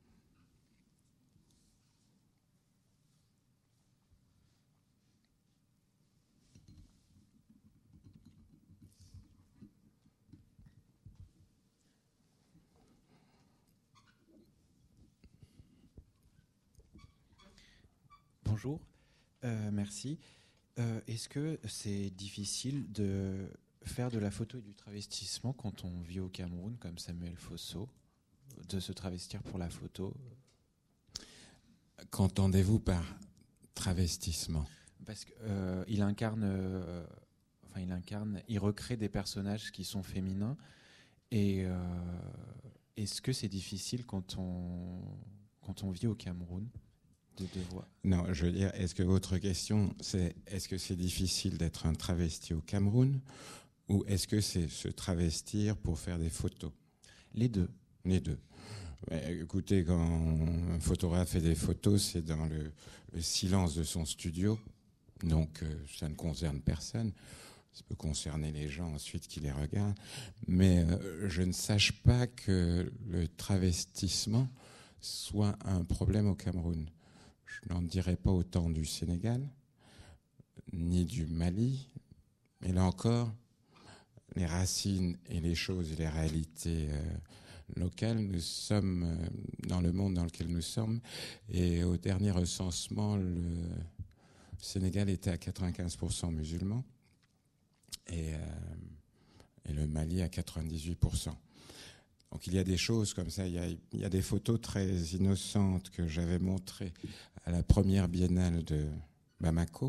Bonjour, euh, merci. Euh, est-ce que c'est difficile de faire de la photo et du travestissement quand on vit au Cameroun, comme Samuel Fosso, de se travestir pour la photo? Qu'entendez-vous par travestissement? Parce qu'il euh, incarne, euh, enfin il incarne, il recrée des personnages qui sont féminins. Et euh, est-ce que c'est difficile quand on quand on vit au Cameroun de, de voir? Non, je veux dire, est-ce que votre question, c'est est-ce que c'est difficile d'être un travesti au Cameroun, ou est-ce que c'est se travestir pour faire des photos? Les deux. Les deux. Mais écoutez, quand un photographe fait des photos, c'est dans le, le silence de son studio, donc euh, ça ne concerne personne. Ça peut concerner les gens ensuite qui les regardent, mais euh, je ne sache pas que le travestissement soit un problème au Cameroun. Je n'en dirais pas autant du Sénégal, ni du Mali, mais là encore, les racines et les choses et les réalités euh, locales, nous sommes euh, dans le monde dans lequel nous sommes, et au dernier recensement, le Sénégal était à quatre-vingt-quinze pour cent musulmans, et, euh, et le Mali à quatre-vingt-dix-huit pour cent. Donc il y a des choses comme ça, il y a, il y a des photos très innocentes que j'avais montrées à la première biennale de Bamako.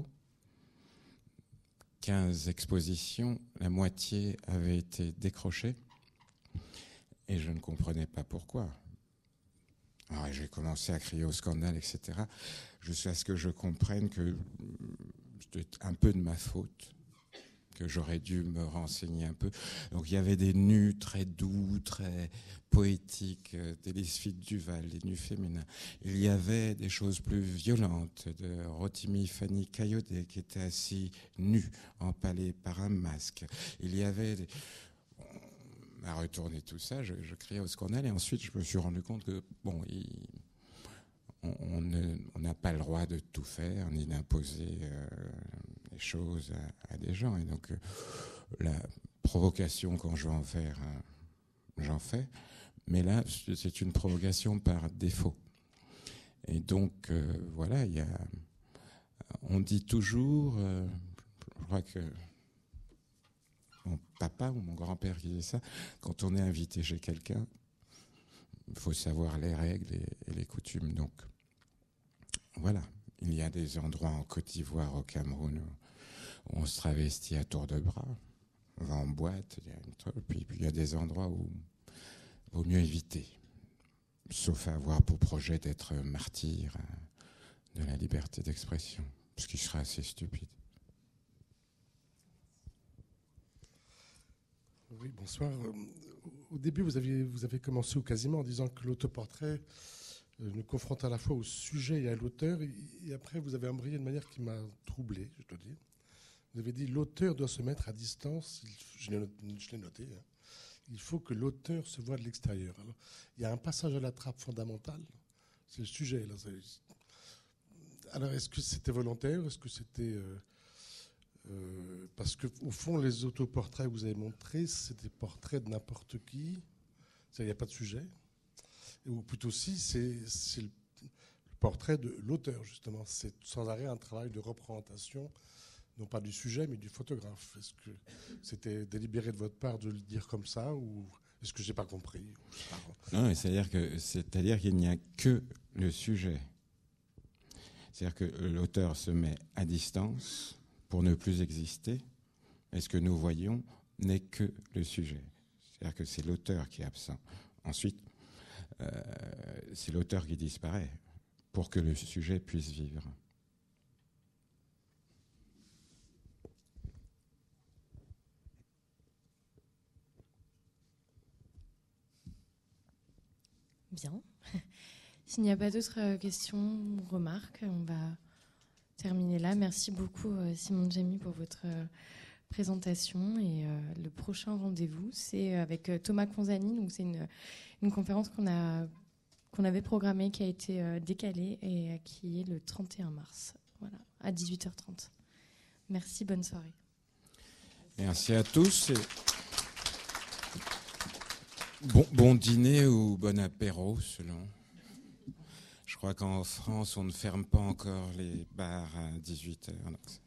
quinze expositions, la moitié avait été décrochée et je ne comprenais pas pourquoi. Alors j'ai commencé à crier au scandale, et cetera, jusqu'à ce que je comprenne que c'était un peu de ma faute, que j'aurais dû me renseigner un peu. Donc il y avait des nus très doux, très poétiques, euh, d'Élise Duval, des nus féminins. Il y avait des choses plus violentes, de Rotimi Fanny Kayode qui était assis nu, empalé par un masque. Il y avait... Des... On a retourné tout ça, je, je criais au scandale, et ensuite je me suis rendu compte que, bon, il... on n'a pas le droit de tout faire, ni d'imposer... Euh, choses à, à des gens, et donc euh, la provocation, quand je veux en faire, euh, j'en fais, mais là c'est une provocation par défaut, et donc euh, voilà, il y a, on dit toujours, euh, je crois que mon papa ou mon grand-père qui disait ça, quand on est invité chez quelqu'un, il faut savoir les règles et, et les coutumes, donc voilà. Il y a des endroits en Côte d'Ivoire, au Cameroun, où on se travestit à tour de bras. On va en boîte, il y a une truc, puis, puis il y a des endroits où il vaut mieux éviter, sauf à avoir pour projet d'être martyr de la liberté d'expression, ce qui serait assez stupide. Oui, bonsoir. Au début, vous, aviez, vous avez commencé ou quasiment en disant que l'autoportrait nous confronte à la fois au sujet et à l'auteur, et après vous avez embrayé de manière qui m'a troublé, je dois dire. Vous avez dit l'auteur doit se mettre à distance, je l'ai noté, hein. il faut que l'auteur se voie de l'extérieur. Alors, il y a un passage à la trappe fondamental, c'est le sujet. Là. Alors, est-ce que c'était volontaire? Est-ce que c'était... Euh, euh, parce qu'au fond, les autoportraits que vous avez montrés, c'est des portraits de n'importe qui. Il n'y a pas de sujet. Ou plutôt si, c'est, c'est le portrait de l'auteur, justement. C'est sans arrêt un travail de représentation, non pas du sujet, mais du photographe. Est-ce que c'était délibéré de votre part de le dire comme ça, ou est-ce que je n'ai pas compris? Non, c'est-à-dire que, c'est-à-dire qu'il n'y a que le sujet. C'est-à-dire que l'auteur se met à distance pour ne plus exister, et ce que nous voyons n'est que le sujet. C'est-à-dire que c'est l'auteur qui est absent. Ensuite, euh, c'est l'auteur qui disparaît pour que le sujet puisse vivre. Bien. S'il n'y a pas d'autres questions ou remarques, on va terminer là. Merci beaucoup, Simon Djamy, pour votre présentation. Et euh, le prochain rendez-vous, c'est avec Thomas Conzani. Donc, c'est une, une conférence qu'on a, qu'on avait programmée, qui a été euh, décalée et qui est le trente et un mars, voilà, à dix-huit heures trente. Merci, bonne soirée. Merci à tous. Et bon, bon dîner ou bon apéro, selon. Je crois qu'en France, on ne ferme pas encore les bars à dix-huit heures.